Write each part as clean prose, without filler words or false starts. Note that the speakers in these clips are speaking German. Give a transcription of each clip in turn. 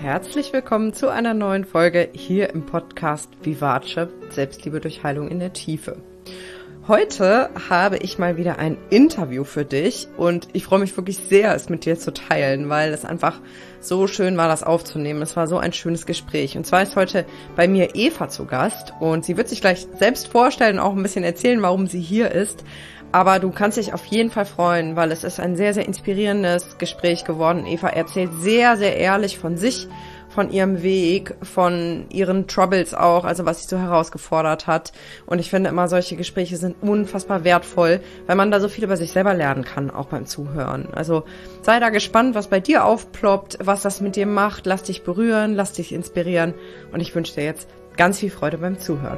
herzlich willkommen zu einer neuen Folge hier im Podcast Vivace, Selbstliebe durch Heilung in der Tiefe. Heute habe ich mal wieder ein Interview für dich und ich freue mich wirklich sehr, es mit dir zu teilen, weil es einfach so schön war, das aufzunehmen. Es war so ein schönes Gespräch. Und zwar ist heute bei mir Eva zu Gast und sie wird sich gleich selbst vorstellen und auch ein bisschen erzählen, warum sie hier ist. Aber du kannst dich auf jeden Fall freuen, weil es ist ein sehr, sehr inspirierendes Gespräch geworden. Eva erzählt sehr, sehr ehrlich von sich, von ihrem Weg, von ihren Troubles auch, also was sie so herausgefordert hat. Und ich finde immer, solche Gespräche sind unfassbar wertvoll, weil man da so viel über sich selber lernen kann, auch beim Zuhören. Also sei da gespannt, was bei dir aufploppt, was das mit dir macht. Lass dich berühren, lass dich inspirieren. Und ich wünsche dir jetzt ganz viel Freude beim Zuhören.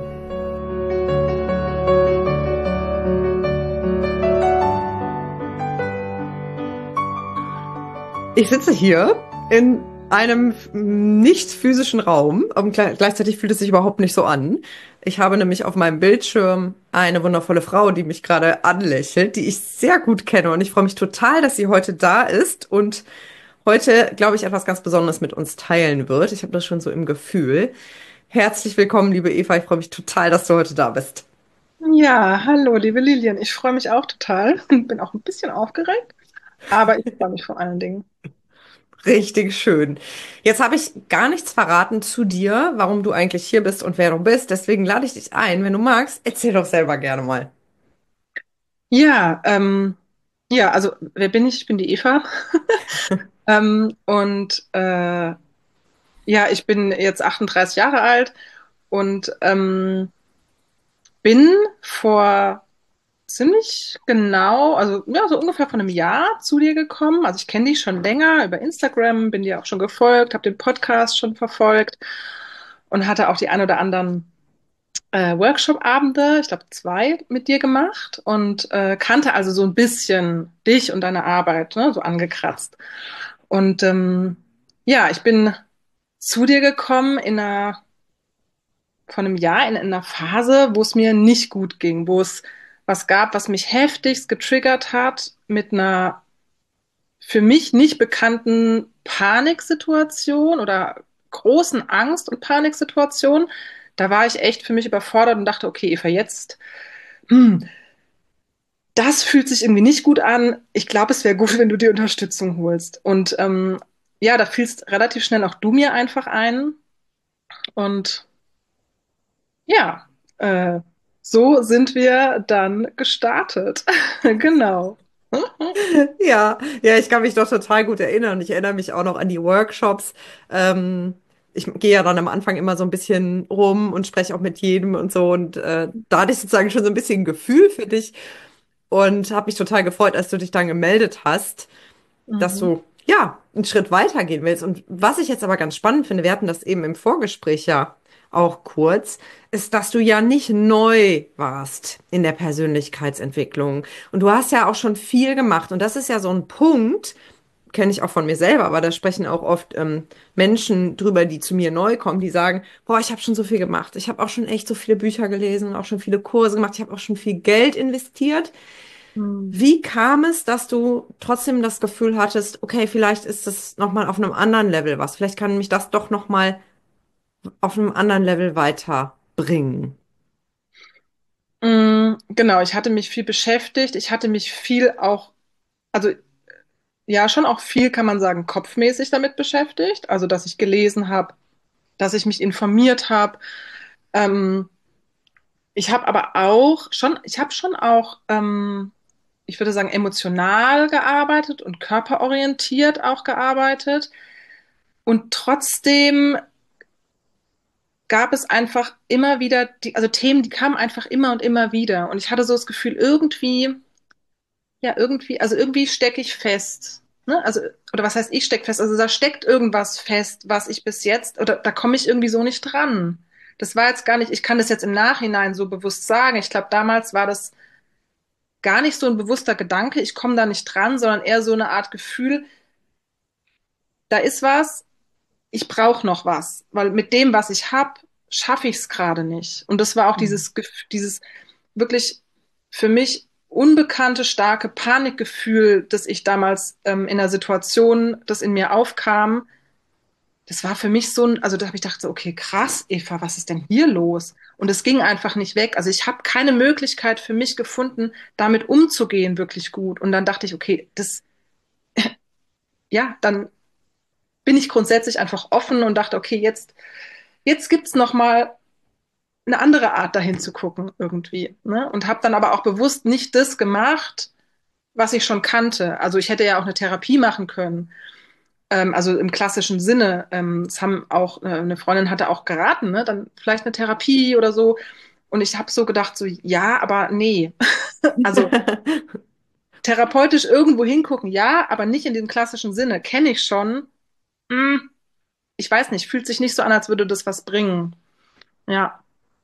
Ich sitze hier in einem nicht physischen Raum, aber gleichzeitig fühlt es sich überhaupt nicht so an. Ich habe nämlich auf meinem Bildschirm eine wundervolle Frau, die mich gerade anlächelt, die ich sehr gut kenne und ich freue mich total, dass sie heute da ist und heute, glaube ich, etwas ganz Besonderes mit uns teilen wird. Ich habe das schon so im Gefühl. Herzlich willkommen, liebe Eva, ich freue mich total, dass du heute da bist. Ja, hallo, liebe Lilian. Ich freue mich auch total und bin auch ein bisschen aufgeregt, aber ich freue mich vor allen Dingen. Richtig schön. Jetzt habe ich gar nichts verraten zu dir, warum du eigentlich hier bist und wer du bist. Deswegen lade ich dich ein. Wenn du magst, erzähl doch selber gerne mal. Ja, ja, also wer bin ich? Ich bin die Eva. Und ja, ich bin jetzt 38 Jahre alt und bin vor ziemlich genau, also ja, so ungefähr vor einem Jahr zu dir gekommen. Also ich kenne dich schon länger über Instagram, bin dir auch schon gefolgt, habe den Podcast schon verfolgt und hatte auch die ein oder anderen Workshop-Abende, ich glaube zwei mit dir gemacht und kannte also so ein bisschen dich und deine Arbeit, ne, so angekratzt. Und ja, ich bin zu dir gekommen vor einem Jahr in einer Phase, wo es mir nicht gut ging, wo es was gab, was mich heftigst getriggert hat mit einer für mich nicht bekannten Paniksituation oder großen Angst- und Paniksituation. Da war ich echt für mich überfordert und dachte, okay, Eva, jetzt, hm, das fühlt sich irgendwie nicht gut an. Ich glaube, es wäre gut, wenn du dir Unterstützung holst. Und ja, da fielst relativ schnell auch du mir einfach ein. Und ja, äh, so sind wir dann gestartet. Genau. Ja, ja, ich kann mich doch total gut erinnern. Ich erinnere mich auch noch an die Workshops. Ähm, Ich gehe ja dann am Anfang immer so ein bisschen rum und spreche auch mit jedem und so. Und da hatte ich sozusagen schon so ein bisschen ein Gefühl für dich und habe mich total gefreut, als du dich dann gemeldet hast, dass Mhm. du ja einen Schritt weitergehen willst. Und was ich jetzt aber ganz spannend finde, wir hatten das eben im Vorgespräch ja auch kurz, ist, dass du ja nicht neu warst in der Persönlichkeitsentwicklung. Und du hast ja auch schon viel gemacht. Und das ist ja so ein Punkt, kenne ich auch von mir selber, aber da sprechen auch oft Menschen drüber, die zu mir neu kommen, die sagen, boah, ich habe schon so viel gemacht. Ich habe auch schon echt so viele Bücher gelesen und auch schon viele Kurse gemacht. Ich habe auch schon viel Geld investiert. Mhm. Wie kam es, dass du trotzdem das Gefühl hattest, okay, vielleicht ist es noch mal auf einem anderen Level was. Vielleicht kann mich das doch noch mal auf einem anderen Level weiterbringen. Genau, ich hatte mich viel beschäftigt. Ich hatte mich viel auch, also ja, schon auch viel, kann man sagen, kopfmäßig damit beschäftigt. Also, dass ich gelesen habe, dass ich mich informiert habe. Ähm, ich habe aber auch schon, ich habe schon auch, ich würde sagen, emotional gearbeitet und körperorientiert auch gearbeitet. Und trotzdem gab es einfach immer wieder, also Themen, die kamen einfach immer und immer wieder. Und ich hatte so das Gefühl, irgendwie, ja, irgendwie, also irgendwie stecke ich fest. Ne? Also, oder was heißt, ich stecke fest? Also da steckt irgendwas fest, was ich bis jetzt, oder da komme ich irgendwie so nicht dran. Das war jetzt gar nicht, ich kann das jetzt im Nachhinein so bewusst sagen. Ich glaube, damals war das gar nicht so ein bewusster Gedanke, ich komme da nicht dran, sondern eher so eine Art Gefühl, da ist was, ich brauche noch was, weil mit dem, was ich habe, schaffe ich es gerade nicht. Und das war auch Mhm. dieses wirklich für mich unbekannte, starke Panikgefühl, das ich damals in der Situation, das in mir aufkam. das war für mich so ein, also da habe ich gedacht, so, okay, krass, Eva, was ist denn hier los? Und es ging einfach nicht weg. Also ich habe keine Möglichkeit für mich gefunden, damit umzugehen, wirklich gut. Und dann dachte ich, okay, das, ja, dann bin ich grundsätzlich einfach offen und dachte, okay, jetzt gibt's noch mal eine andere Art dahin zu gucken irgendwie, ne? Und habe dann aber auch bewusst nicht das gemacht, was ich schon kannte. Also ich hätte ja auch eine Therapie machen können, also im klassischen Sinne. Es haben auch eine Freundin hatte auch geraten, ne? Dann vielleicht eine Therapie oder so. Und ich habe so gedacht, so ja, aber nee. Also therapeutisch irgendwo hingucken, ja, aber nicht in dem klassischen Sinne. Kenne ich schon. Hm, ich weiß nicht, fühlt sich nicht so an, als würde das was bringen. Ja,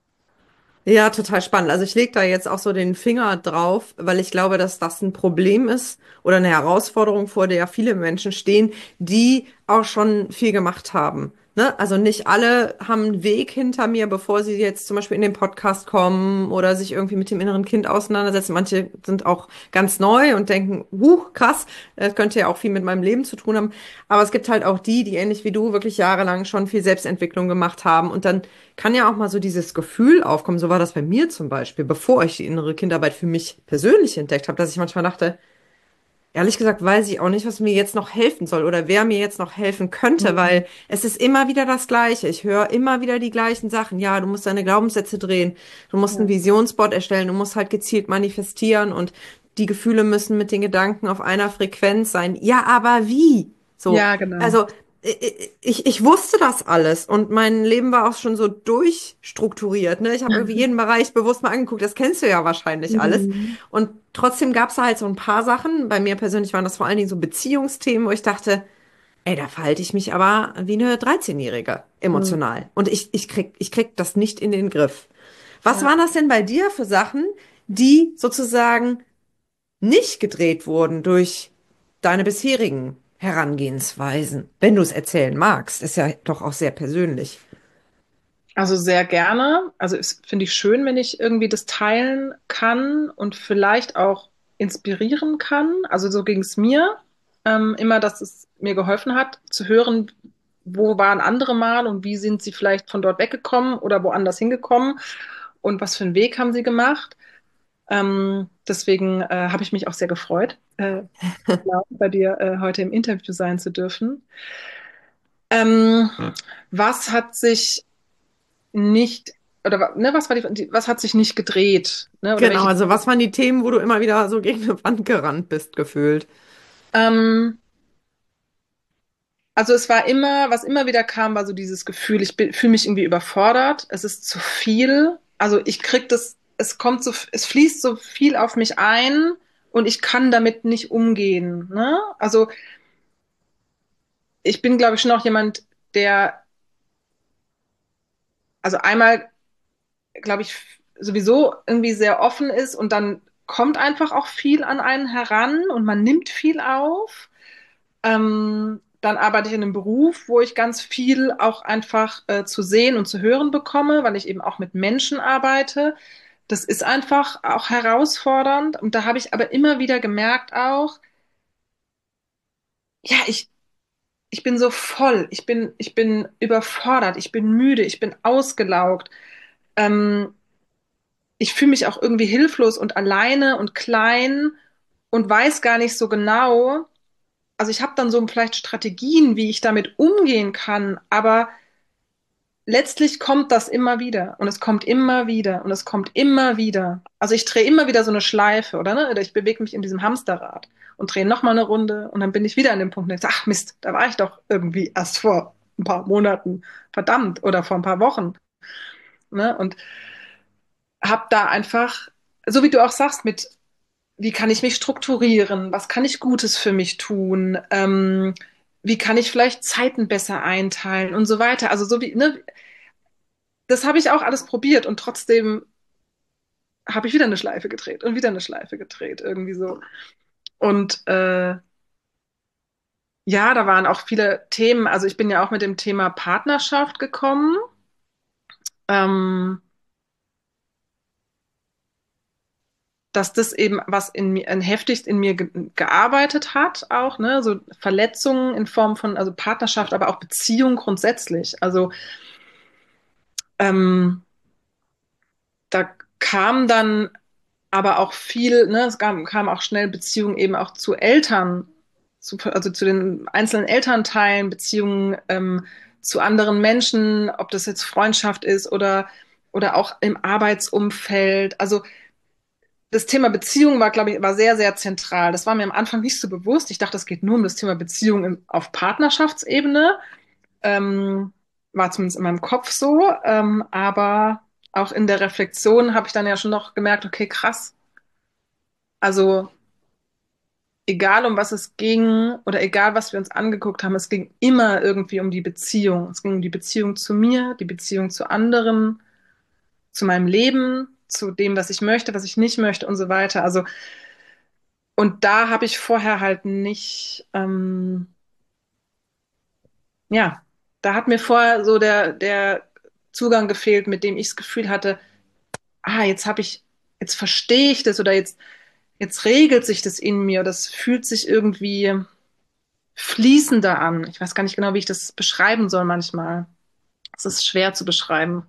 Ja, total spannend. Also ich lege da jetzt auch so den Finger drauf, weil ich glaube, dass das ein Problem ist oder eine Herausforderung, vor der viele Menschen stehen, die auch schon viel gemacht haben. Ne? Also nicht alle haben einen Weg hinter mir, bevor sie jetzt zum Beispiel in den Podcast kommen oder sich irgendwie mit dem inneren Kind auseinandersetzen. Manche sind auch ganz neu und denken, krass, das könnte ja auch viel mit meinem Leben zu tun haben. Aber es gibt halt auch die, die ähnlich wie du wirklich jahrelang schon viel Selbstentwicklung gemacht haben. Und dann kann ja auch mal so dieses Gefühl aufkommen, so war das bei mir zum Beispiel, bevor ich die innere Kindarbeit für mich persönlich entdeckt habe, dass ich manchmal dachte, ehrlich gesagt, weiß ich auch nicht, was mir jetzt noch helfen soll oder wer mir jetzt noch helfen könnte, mhm. weil es ist immer wieder das Gleiche. Ich höre immer wieder die gleichen Sachen. Ja, du musst deine Glaubenssätze drehen, du musst ein Ja, Visionsboard erstellen, du musst halt gezielt manifestieren und die Gefühle müssen mit den Gedanken auf einer Frequenz sein. Ja, aber wie? So, ja, genau. also ich wusste das alles und mein Leben war auch schon so durchstrukturiert. Ne? Ich habe irgendwie jeden Bereich bewusst mal angeguckt. Das kennst du ja wahrscheinlich alles. Mhm. Und trotzdem gab es da halt so ein paar Sachen. Bei mir persönlich waren das vor allen Dingen so Beziehungsthemen, wo ich dachte, ey, da verhalte ich mich aber wie eine 13-Jährige Mhm. emotional. Und ich krieg das nicht in den Griff. Was Ja. waren das denn bei dir für Sachen, die sozusagen nicht gedreht wurden durch deine bisherigen Herangehensweisen? Wenn du es erzählen magst, ist ja doch auch sehr persönlich. Also sehr gerne. Also es finde ich schön, wenn ich irgendwie das teilen kann und vielleicht auch inspirieren kann. Also so ging es mir immer, dass es mir geholfen hat, zu hören, wo waren andere mal und wie sind sie vielleicht von dort weggekommen oder woanders hingekommen und was für einen Weg haben sie gemacht. Deswegen habe ich mich auch sehr gefreut, ja, bei dir heute im Interview sein zu dürfen. Ähm, was hat sich nicht, oder ne, was war was hat sich nicht gedreht? Ne, oder Genau, welche, also was waren die Themen, wo du immer wieder so gegen eine Wand gerannt bist, gefühlt? ähm, also es war immer, was immer wieder kam, war so dieses Gefühl, fühle mich irgendwie überfordert, es ist zu viel, also ich krieg das, es kommt so, es fließt so viel auf mich ein und ich kann damit nicht umgehen, ne? Also ich bin, glaube ich, schon auch jemand, der, also einmal, glaube ich, sowieso irgendwie sehr offen ist und dann kommt einfach auch viel an einen heran und man nimmt viel auf. Dann arbeite ich in einem Beruf, wo ich ganz viel auch einfach zu sehen und zu hören bekomme, weil ich eben auch mit Menschen arbeite. Das ist einfach auch herausfordernd. Und da habe ich aber immer wieder gemerkt auch, ja, ich bin so voll, ich bin überfordert, ich bin müde, ich bin ausgelaugt. Ähm, ich fühle mich auch irgendwie hilflos und alleine und klein und weiß gar nicht so genau. Also ich habe dann so vielleicht Strategien, wie ich damit umgehen kann, aber letztlich kommt das immer wieder und es kommt immer wieder und es kommt immer wieder. Also ich drehe immer wieder so eine Schleife, oder ne? Oder ich bewege mich in diesem Hamsterrad und drehe nochmal eine Runde und dann bin ich wieder an dem Punkt, und ich sage, ach Mist, da war ich doch irgendwie erst vor ein paar Monaten, verdammt, oder vor ein paar Wochen. Ne? Und habe da einfach, so wie du auch sagst, mit wie kann ich mich strukturieren? Was kann ich Gutes für mich tun? Wie kann ich vielleicht Zeiten besser einteilen und so weiter? Also so wie, ne, das habe ich auch alles probiert und trotzdem habe ich wieder eine Schleife gedreht und wieder eine Schleife gedreht, irgendwie so. Und ja, da waren auch viele Themen. Also ich bin ja auch mit dem Thema Partnerschaft gekommen. Ähm, dass das eben was in mir, heftigst in mir gearbeitet hat, auch, ne, so Verletzungen in Form von, also Partnerschaft, aber auch Beziehung grundsätzlich. Also ähm, da kam dann aber auch viel, ne, kam auch schnell Beziehungen eben auch zu Eltern, also zu den einzelnen Elternteilen, Beziehungen zu anderen Menschen, ob das jetzt Freundschaft ist oder auch im Arbeitsumfeld. Also das Thema Beziehung war, glaube ich, war sehr, sehr zentral. Das war mir am Anfang nicht so bewusst. Ich dachte, es geht nur um das Thema Beziehung auf Partnerschaftsebene. Ähm, War zumindest in meinem Kopf so. Aber auch in der Reflexion habe ich dann ja schon noch gemerkt, okay, krass. Also egal um was es ging oder egal was wir uns angeguckt haben, es ging immer irgendwie um die Beziehung. Es ging um die Beziehung zu mir, die Beziehung zu anderen, zu meinem Leben, zu dem, was ich möchte, was ich nicht möchte und so weiter. Also und da habe ich vorher halt nicht, ja, da hat mir vorher so der Zugang gefehlt, mit dem ich das Gefühl hatte, jetzt habe ich, jetzt verstehe ich das oder jetzt regelt sich das in mir, das fühlt sich irgendwie fließender an. Ich weiß gar nicht genau, wie ich das beschreiben soll manchmal. Es ist schwer zu beschreiben.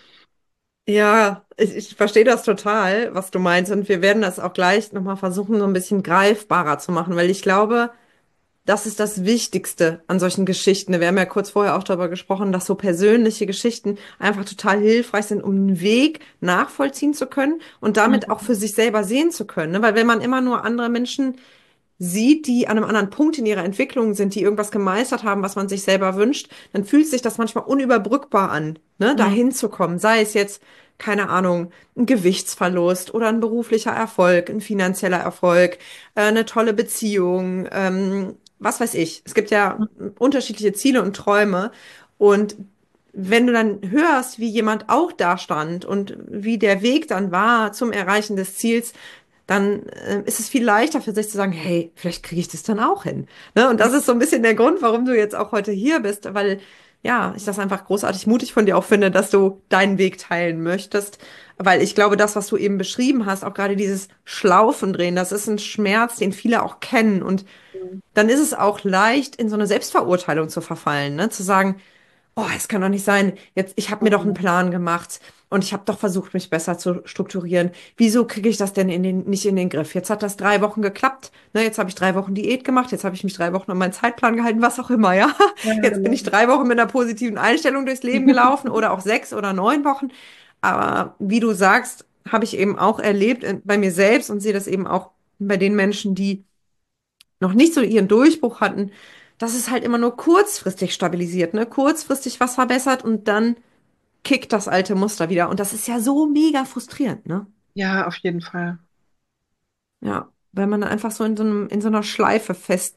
Ja, ich verstehe das total, was du meinst. Und wir werden das auch gleich nochmal versuchen, so ein bisschen greifbarer zu machen, weil ich glaube, das ist das Wichtigste an solchen Geschichten. Wir haben ja kurz vorher auch darüber gesprochen, dass so persönliche Geschichten einfach total hilfreich sind, um einen Weg nachvollziehen zu können und damit auch Mhm. für sich selber sehen zu können. Ne? Weil wenn man immer nur andere Menschen sieht, die an einem anderen Punkt in ihrer Entwicklung sind, die irgendwas gemeistert haben, was man sich selber wünscht, dann fühlt sich das manchmal unüberbrückbar an, ne, Mhm. dahin zu kommen. Sei es jetzt, keine Ahnung, ein Gewichtsverlust oder ein beruflicher Erfolg, ein finanzieller Erfolg, eine tolle Beziehung, was weiß ich. Es gibt ja unterschiedliche Ziele und Träume und wenn du dann hörst, wie jemand auch da stand und wie der Weg dann war zum Erreichen des Ziels, dann ist es viel leichter für sich zu sagen, hey, vielleicht kriege ich das dann auch hin. Ne? Und das ist so ein bisschen der Grund, warum du jetzt auch heute hier bist, weil ja, ich das einfach großartig mutig von dir auch finde, dass du deinen Weg teilen möchtest. Weil ich glaube, das, was du eben beschrieben hast, auch gerade dieses Schlaufendrehen, das ist ein Schmerz, den viele auch kennen. Und dann ist es auch leicht, in so eine Selbstverurteilung zu verfallen, ne? Zu sagen, oh, es kann doch nicht sein. Jetzt, ich habe mir doch einen Mhm. Plan gemacht und ich habe doch versucht, mich besser zu strukturieren. Wieso kriege ich das denn nicht in den Griff? Jetzt hat das 3 Wochen geklappt. Ne, jetzt habe ich 3 Wochen Diät gemacht. Jetzt habe ich mich 3 Wochen an meinen Zeitplan gehalten, was auch immer, ja. Ja, Jetzt bin genau. ich 3 Wochen mit einer positiven Einstellung durchs Leben gelaufen oder auch 6 oder 9 Wochen. Aber wie du sagst, habe ich eben auch erlebt bei mir selbst und sehe das eben auch bei den Menschen, die noch nicht so ihren Durchbruch hatten, dass es halt immer nur kurzfristig stabilisiert, ne? Kurzfristig was verbessert und dann kickt das alte Muster wieder. Und das ist ja so mega frustrierend, ne? Ja, auf jeden Fall. Ja, weil man dann einfach so in so einer Schleife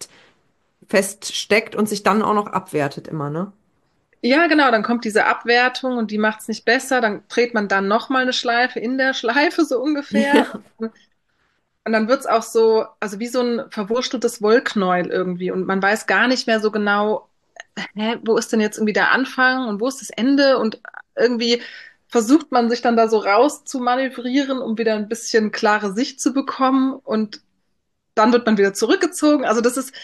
feststeckt und sich dann auch noch abwertet immer, ne? Ja, genau, dann kommt diese Abwertung und die macht es nicht besser. Dann dreht man dann nochmal eine Schleife in der Schleife, so ungefähr. Und dann wird's auch so, also wie so ein verwursteltes Wollknäuel irgendwie. Und man weiß gar nicht mehr so genau, wo ist denn jetzt irgendwie der Anfang und wo ist das Ende? Und irgendwie versucht man sich dann da so raus zu manövrieren, um wieder ein bisschen klare Sicht zu bekommen. Und dann wird man wieder zurückgezogen. Also das ist,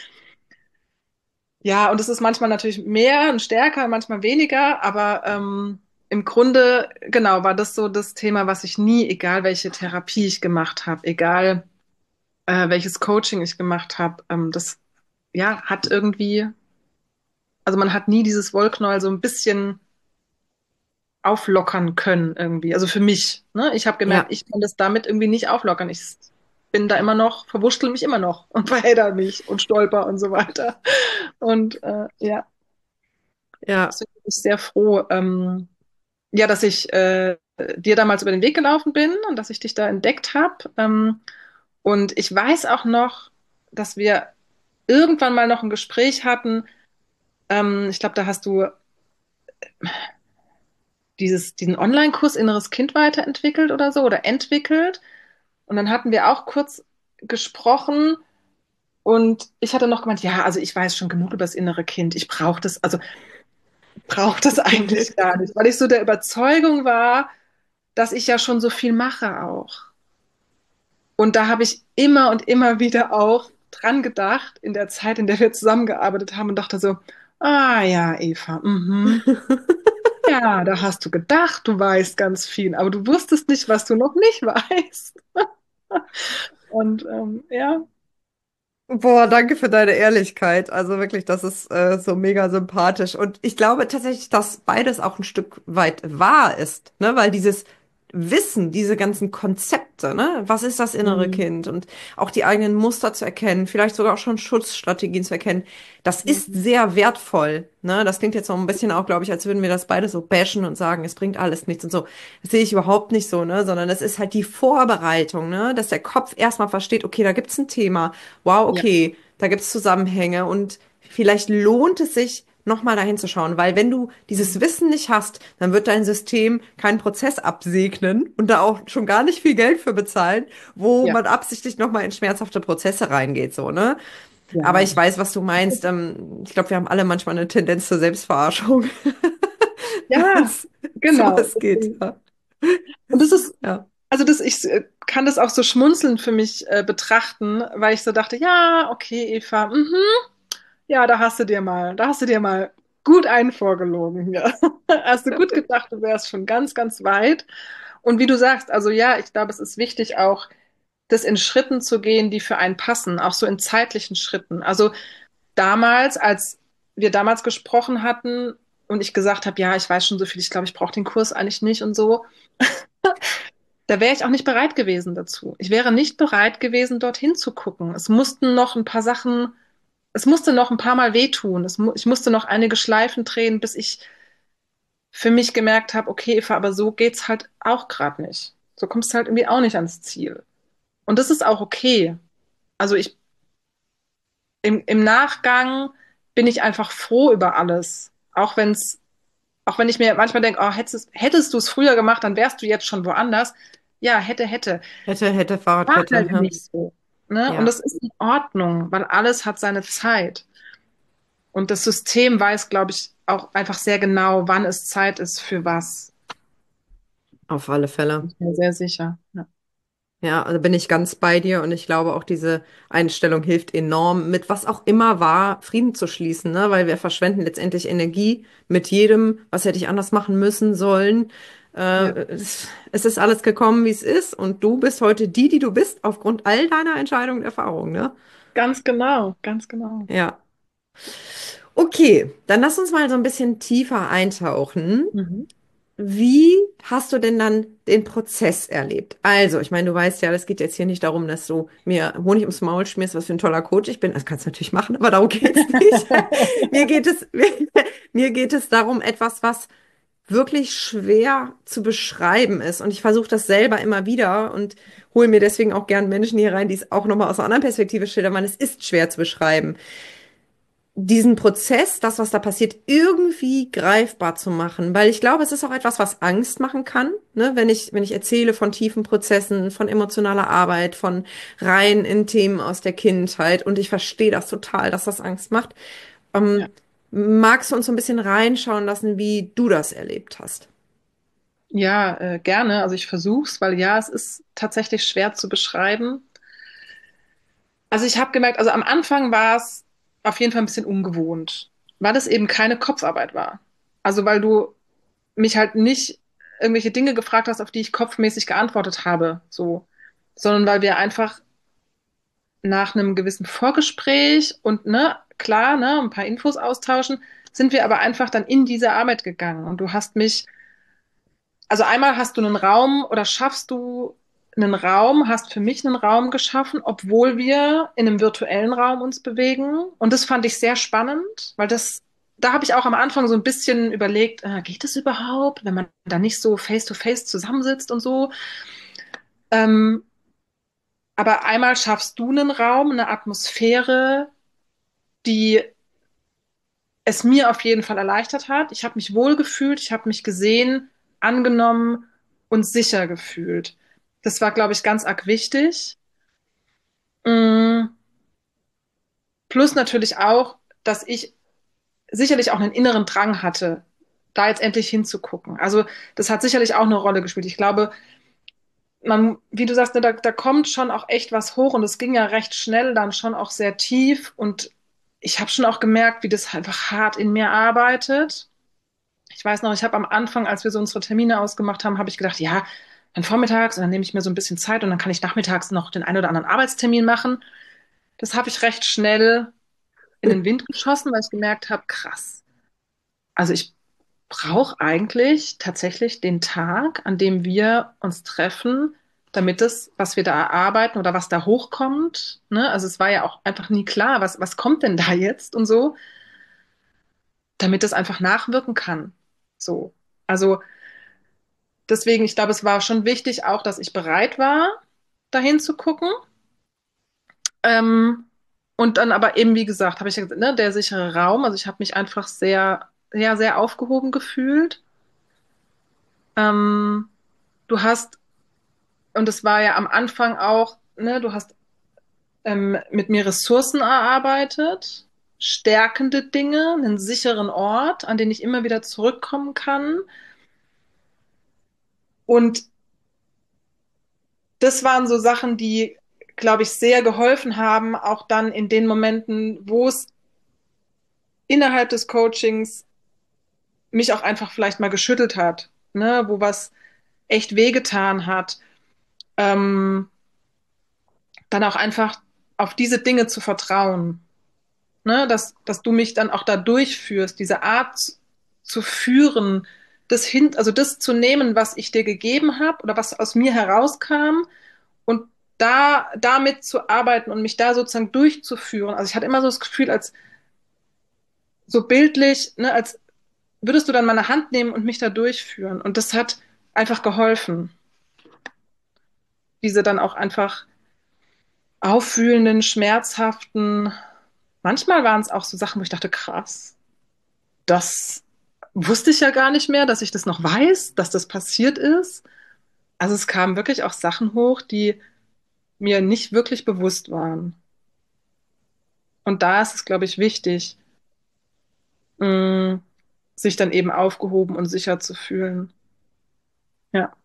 ja, und das ist manchmal natürlich mehr und stärker, manchmal weniger, aber im Grunde, genau, war das so das Thema, was ich nie, egal welche Therapie ich gemacht habe, egal welches Coaching ich gemacht habe, das ja hat irgendwie, also man hat nie dieses Wollknäuel so ein bisschen auflockern können irgendwie. Also für mich, ne? Ich habe gemerkt, Ja, ich kann das damit irgendwie nicht auflockern. Ich bin da immer noch, verwurschtel mich immer noch und verhedder mich und stolper und so weiter. Und ja, ja, deswegen bin ich sehr froh, ja, dass ich dir damals über den Weg gelaufen bin und dass ich dich da entdeckt habe. Und ich weiß auch noch, dass wir irgendwann mal noch ein Gespräch hatten. Ich glaube, da hast du diesen Online-Kurs Inneres Kind weiterentwickelt oder so oder entwickelt. Und dann hatten wir auch kurz gesprochen und ich hatte noch gemeint, ja, also ich weiß schon genug über das innere Kind. Ich brauche das, also brauche das eigentlich gar nicht, weil ich so der Überzeugung war, dass ich ja schon so viel mache auch. Und da habe ich immer und immer wieder auch dran gedacht, in der Zeit, in der wir zusammengearbeitet haben und dachte so, ah ja, Eva, mhm. Ja, da hast du gedacht, du weißt ganz viel, aber du wusstest nicht, was du noch nicht weißt. Und ja, Boah, danke für deine Ehrlichkeit. Also wirklich, das ist so mega sympathisch. Und ich glaube tatsächlich, dass beides auch ein Stück weit wahr ist, ne? Weil dieses Wissen, diese ganzen Konzepte, ne? Was ist das innere mhm. Kind? Und auch die eigenen Muster zu erkennen, vielleicht sogar auch schon Schutzstrategien zu erkennen, das ist Mhm. sehr wertvoll, ne? Das klingt jetzt so ein bisschen auch, glaube ich, als würden wir das beide so bashen und sagen, es bringt alles nichts und so. Das sehe ich überhaupt nicht so, ne? Sondern es ist halt die Vorbereitung, ne? Dass der Kopf erstmal versteht, okay, da gibt's ein Thema. Wow, Ja, okay, da gibt's Zusammenhänge und vielleicht lohnt es sich, nochmal dahin zu schauen, weil wenn du dieses mhm. Wissen nicht hast, dann wird dein System keinen Prozess absegnen und da auch schon gar nicht viel Geld für bezahlen, wo Ja, man absichtlich nochmal in schmerzhafte Prozesse reingeht, so, ne? Aber ja. ich weiß, was du meinst. Ich glaube, wir haben alle manchmal eine Tendenz zur Selbstverarschung, wenn Ja, es genau. sowas geht. Ja. Und das ist, Ja. also ich kann das auch so schmunzelnd für mich betrachten, weil ich so dachte, ja, okay, Eva, mhm, ja, da hast du dir mal gut einen vorgelogen hier. Hast du gut gedacht, du wärst schon ganz, ganz weit. Und wie du sagst, also ja, ich glaube, es ist wichtig auch, das in Schritten zu gehen, die für einen passen, auch so in zeitlichen Schritten. Also damals, als wir damals gesprochen hatten und ich gesagt habe, ja, ich weiß schon so viel, ich glaube, ich brauche den Kurs eigentlich nicht und so, da wäre ich auch nicht bereit gewesen dazu. Ich wäre nicht bereit gewesen, dorthin zu gucken. Es mussten noch ein paar Sachen, es musste noch ein paar Mal wehtun. Ich musste noch einige Schleifen drehen, bis ich für mich gemerkt habe, okay, Eva, aber so geht's halt auch gerade nicht. So kommst du halt irgendwie auch nicht ans Ziel. Und das ist auch okay. Also im Nachgang bin ich einfach froh über alles. Auch wenn ich mir manchmal denke, oh, hättest du es früher gemacht, dann wärst du jetzt schon woanders. Ja, hätte. Hätte, War Fahrradkette. halt Ja. nicht so. Ne? Und Ja. das ist in Ordnung, weil alles hat seine Zeit. Und das System weiß, glaube ich, auch einfach sehr genau, wann es Zeit ist für was. Auf alle Bin Fälle. ich mir sehr sicher. Ja. Ja, also bin ich ganz bei dir und ich glaube auch diese Einstellung hilft enorm, mit was auch immer war, Frieden zu schließen, ne? Weil wir verschwenden letztendlich Energie mit jedem, was hätte ich anders machen müssen sollen. Ja, Es ist alles gekommen, wie es ist und du bist heute die, die du bist, aufgrund all deiner Entscheidungen und Erfahrungen, ne? ganz genau, ganz genau. Ja. Okay, dann lass uns mal so ein bisschen tiefer eintauchen. Mhm. Wie hast du denn dann den Prozess erlebt? Also, ich meine, du weißt ja, es geht jetzt hier nicht darum, dass du mir Honig ums Maul schmierst, was für ein toller Coach ich bin. Das kannst du natürlich machen, aber darum geht's nicht. Mir geht es, mir geht es darum, etwas, was wirklich schwer zu beschreiben ist. Und ich versuche das selber immer wieder und hole mir deswegen auch gern Menschen hier rein, die es auch nochmal aus einer anderen Perspektive schildern, weil es ist schwer zu beschreiben, diesen Prozess, das, was da passiert, irgendwie greifbar zu machen. Weil ich glaube, es ist auch etwas, was Angst machen kann, ne? Wenn ich erzähle von tiefen Prozessen, von emotionaler Arbeit, von rein in Themen aus der Kindheit. Und ich verstehe das total, dass das Angst macht. Ja, Ähm, magst du uns so ein bisschen reinschauen lassen, wie du das erlebt hast? ja gerne. Also ich versuch's, weil ja, es ist tatsächlich schwer zu beschreiben. Also ich habe gemerkt, also am Anfang war es auf jeden Fall ein bisschen ungewohnt, weil es eben keine Kopfarbeit war. Also weil du mich halt nicht irgendwelche Dinge gefragt hast, auf die ich kopfmäßig geantwortet habe, so, sondern weil wir einfach nach einem gewissen Vorgespräch und ne, klar, ne, ein paar Infos austauschen, sind wir aber einfach dann in diese Arbeit gegangen und du hast mich, also einmal hast du einen Raum oder schaffst du einen Raum, hast für mich einen Raum geschaffen, obwohl wir in einem virtuellen Raum uns bewegen. Und das fand ich sehr spannend, weil da habe ich auch am Anfang so ein bisschen überlegt, geht das überhaupt, wenn man da nicht so face-to-face zusammensitzt und so. Ähm, aber einmal schaffst du einen Raum, eine Atmosphäre, die es mir auf jeden Fall erleichtert hat. Ich habe mich wohlgefühlt, ich habe mich gesehen, angenommen und sicher gefühlt. Das war, glaube ich, ganz arg wichtig. Mm, plus natürlich auch, dass ich sicherlich auch einen inneren Drang hatte, da jetzt endlich hinzugucken. Also das hat sicherlich auch eine Rolle gespielt. Ich glaube, wie du sagst, ne, da kommt schon auch echt was hoch und es ging ja recht schnell, dann schon auch sehr tief und ich habe schon auch gemerkt, wie das einfach hart in mir arbeitet. Ich weiß noch, ich habe am Anfang, als wir so unsere Termine ausgemacht haben, habe ich gedacht, ja, dann vormittags und dann nehme ich mir so ein bisschen Zeit und dann kann ich nachmittags noch den einen oder anderen Arbeitstermin machen. Das habe ich recht schnell in den Wind geschossen, weil ich gemerkt habe, krass. Also ich brauche eigentlich tatsächlich den Tag, an dem wir uns treffen, damit das, was wir da erarbeiten oder was da hochkommt, ne, also es war ja auch einfach nie klar, was kommt denn da jetzt und so, damit das einfach nachwirken kann. So. Also deswegen, ich glaube, es war schon wichtig auch, dass ich bereit war, dahin zu gucken. Ähm, und dann aber eben, wie gesagt, habe ich ja gesagt, ne, der sichere Raum, also ich habe mich einfach sehr, ja, sehr aufgehoben gefühlt. Ähm, du hast, und es war ja am Anfang auch, ne, du hast mit mir Ressourcen erarbeitet, stärkende Dinge, einen sicheren Ort, an den ich immer wieder zurückkommen kann. Und das waren so Sachen, die, glaube ich, sehr geholfen haben, auch dann in den Momenten, wo es innerhalb des Coachings mich auch einfach vielleicht mal geschüttelt hat, ne, wo was echt wehgetan hat, ähm, dann auch einfach auf diese Dinge zu vertrauen, ne, dass du mich dann auch da durchführst, diese Art zu führen, also das zu nehmen, was ich dir gegeben habe oder was aus mir herauskam und damit zu arbeiten und mich da sozusagen durchzuführen. Also ich hatte immer so das Gefühl, als so bildlich, ne, als würdest du dann meine Hand nehmen und mich da durchführen. Und das hat einfach geholfen, diese dann auch einfach auffühlenden, schmerzhaften, manchmal waren es auch so Sachen, wo ich dachte, krass, das wusste ich ja gar nicht mehr, dass ich das noch weiß, dass das passiert ist. Also es kamen wirklich auch Sachen hoch, die mir nicht wirklich bewusst waren. Und da ist es, glaube ich, wichtig, mh, sich dann eben aufgehoben und sicher zu fühlen. Ja.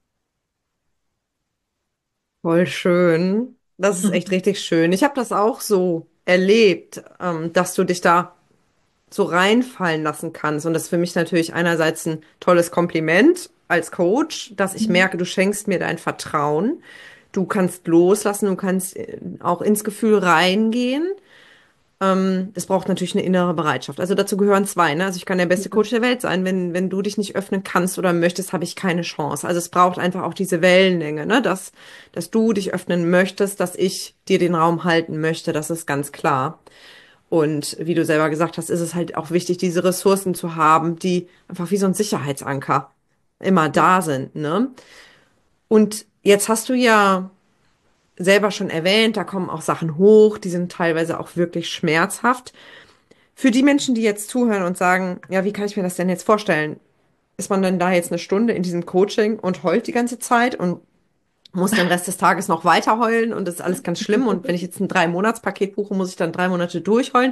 Voll schön. Das ist echt richtig schön. Ich habe das auch so erlebt, dass du dich da so reinfallen lassen kannst. Und das ist für mich natürlich einerseits ein tolles Kompliment als Coach, dass ich merke, du schenkst mir dein Vertrauen. Du kannst loslassen, du kannst auch ins Gefühl reingehen. Das braucht natürlich eine innere Bereitschaft. Also dazu gehören zwei, ne? Also ich kann der beste Coach der Welt sein. Wenn du dich nicht öffnen kannst oder möchtest, habe ich keine Chance. Also es braucht einfach auch diese Wellenlänge, ne? Dass du dich öffnen möchtest, dass ich dir den Raum halten möchte, das ist ganz klar. Und wie du selber gesagt hast, ist es halt auch wichtig, diese Ressourcen zu haben, die einfach wie so ein Sicherheitsanker immer Ja. da sind, ne? Und jetzt hast du ja selber schon erwähnt, da kommen auch Sachen hoch, die sind teilweise auch wirklich schmerzhaft. Für die Menschen, die jetzt zuhören und sagen, ja, wie kann ich mir das denn jetzt vorstellen? Ist man dann da jetzt eine Stunde in diesem Coaching und heult die ganze Zeit und muss den Rest des Tages noch weiter heulen und das ist alles ganz schlimm. Und wenn ich jetzt ein 3-Monats-Paket buche, muss ich dann 3 Monate durchheulen.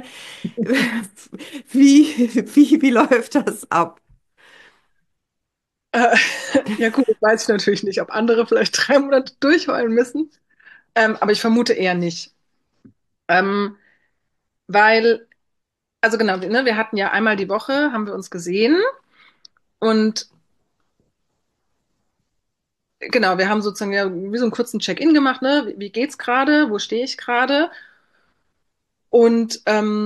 Wie läuft das ab? Äh, ja gut, das weiß ich natürlich nicht, ob andere vielleicht 3 Monate durchheulen müssen. Aber ich vermute eher nicht. Ähm, weil, also genau, ne, wir hatten ja einmal die Woche, haben wir uns gesehen und genau, wir haben sozusagen ja wie so einen kurzen Check-in gemacht, ne? Wie geht's gerade? Wo stehe ich gerade? Und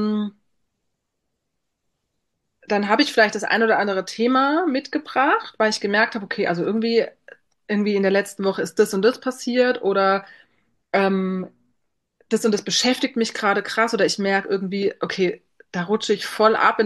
dann habe ich vielleicht das ein oder andere Thema mitgebracht, weil ich gemerkt habe, okay, also irgendwie in der letzten Woche ist das und das passiert oder ähm, das und das beschäftigt mich gerade krass oder ich merke irgendwie, okay, da rutsche ich voll ab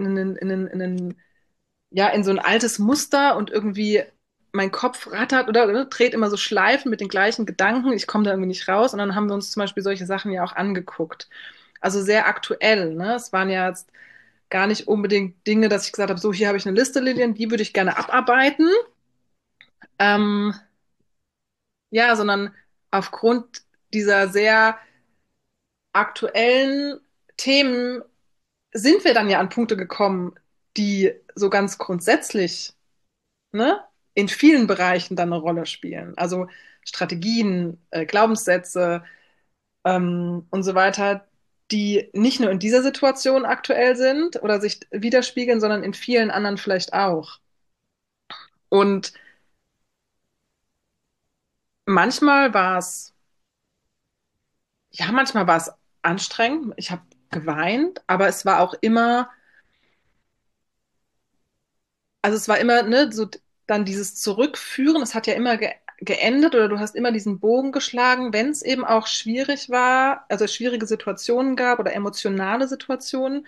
ja, in so ein altes Muster und irgendwie mein Kopf rattert oder ne, dreht immer so Schleifen mit den gleichen Gedanken. Ich komme da irgendwie nicht raus. Und dann haben wir uns zum Beispiel solche Sachen ja auch angeguckt. Also sehr aktuell, ne? Es waren ja jetzt gar nicht unbedingt Dinge, dass ich gesagt habe, so hier habe ich eine Liste, Lilian, die würde ich gerne abarbeiten. Ähm, ja, sondern aufgrund dieser sehr aktuellen Themen sind wir dann ja an Punkte gekommen, die so ganz grundsätzlich, ne, in vielen Bereichen dann eine Rolle spielen. Also Strategien, Glaubenssätze und so weiter, die nicht nur in dieser Situation aktuell sind oder sich widerspiegeln, sondern in vielen anderen vielleicht auch. Und manchmal war es, manchmal war es anstrengend. Ich habe geweint, aber es war auch immer, also es war immer, ne, so dann dieses Zurückführen, es hat ja immer geendet oder du hast immer diesen Bogen geschlagen, wenn es eben auch schwierig war, also schwierige Situationen gab oder emotionale Situationen,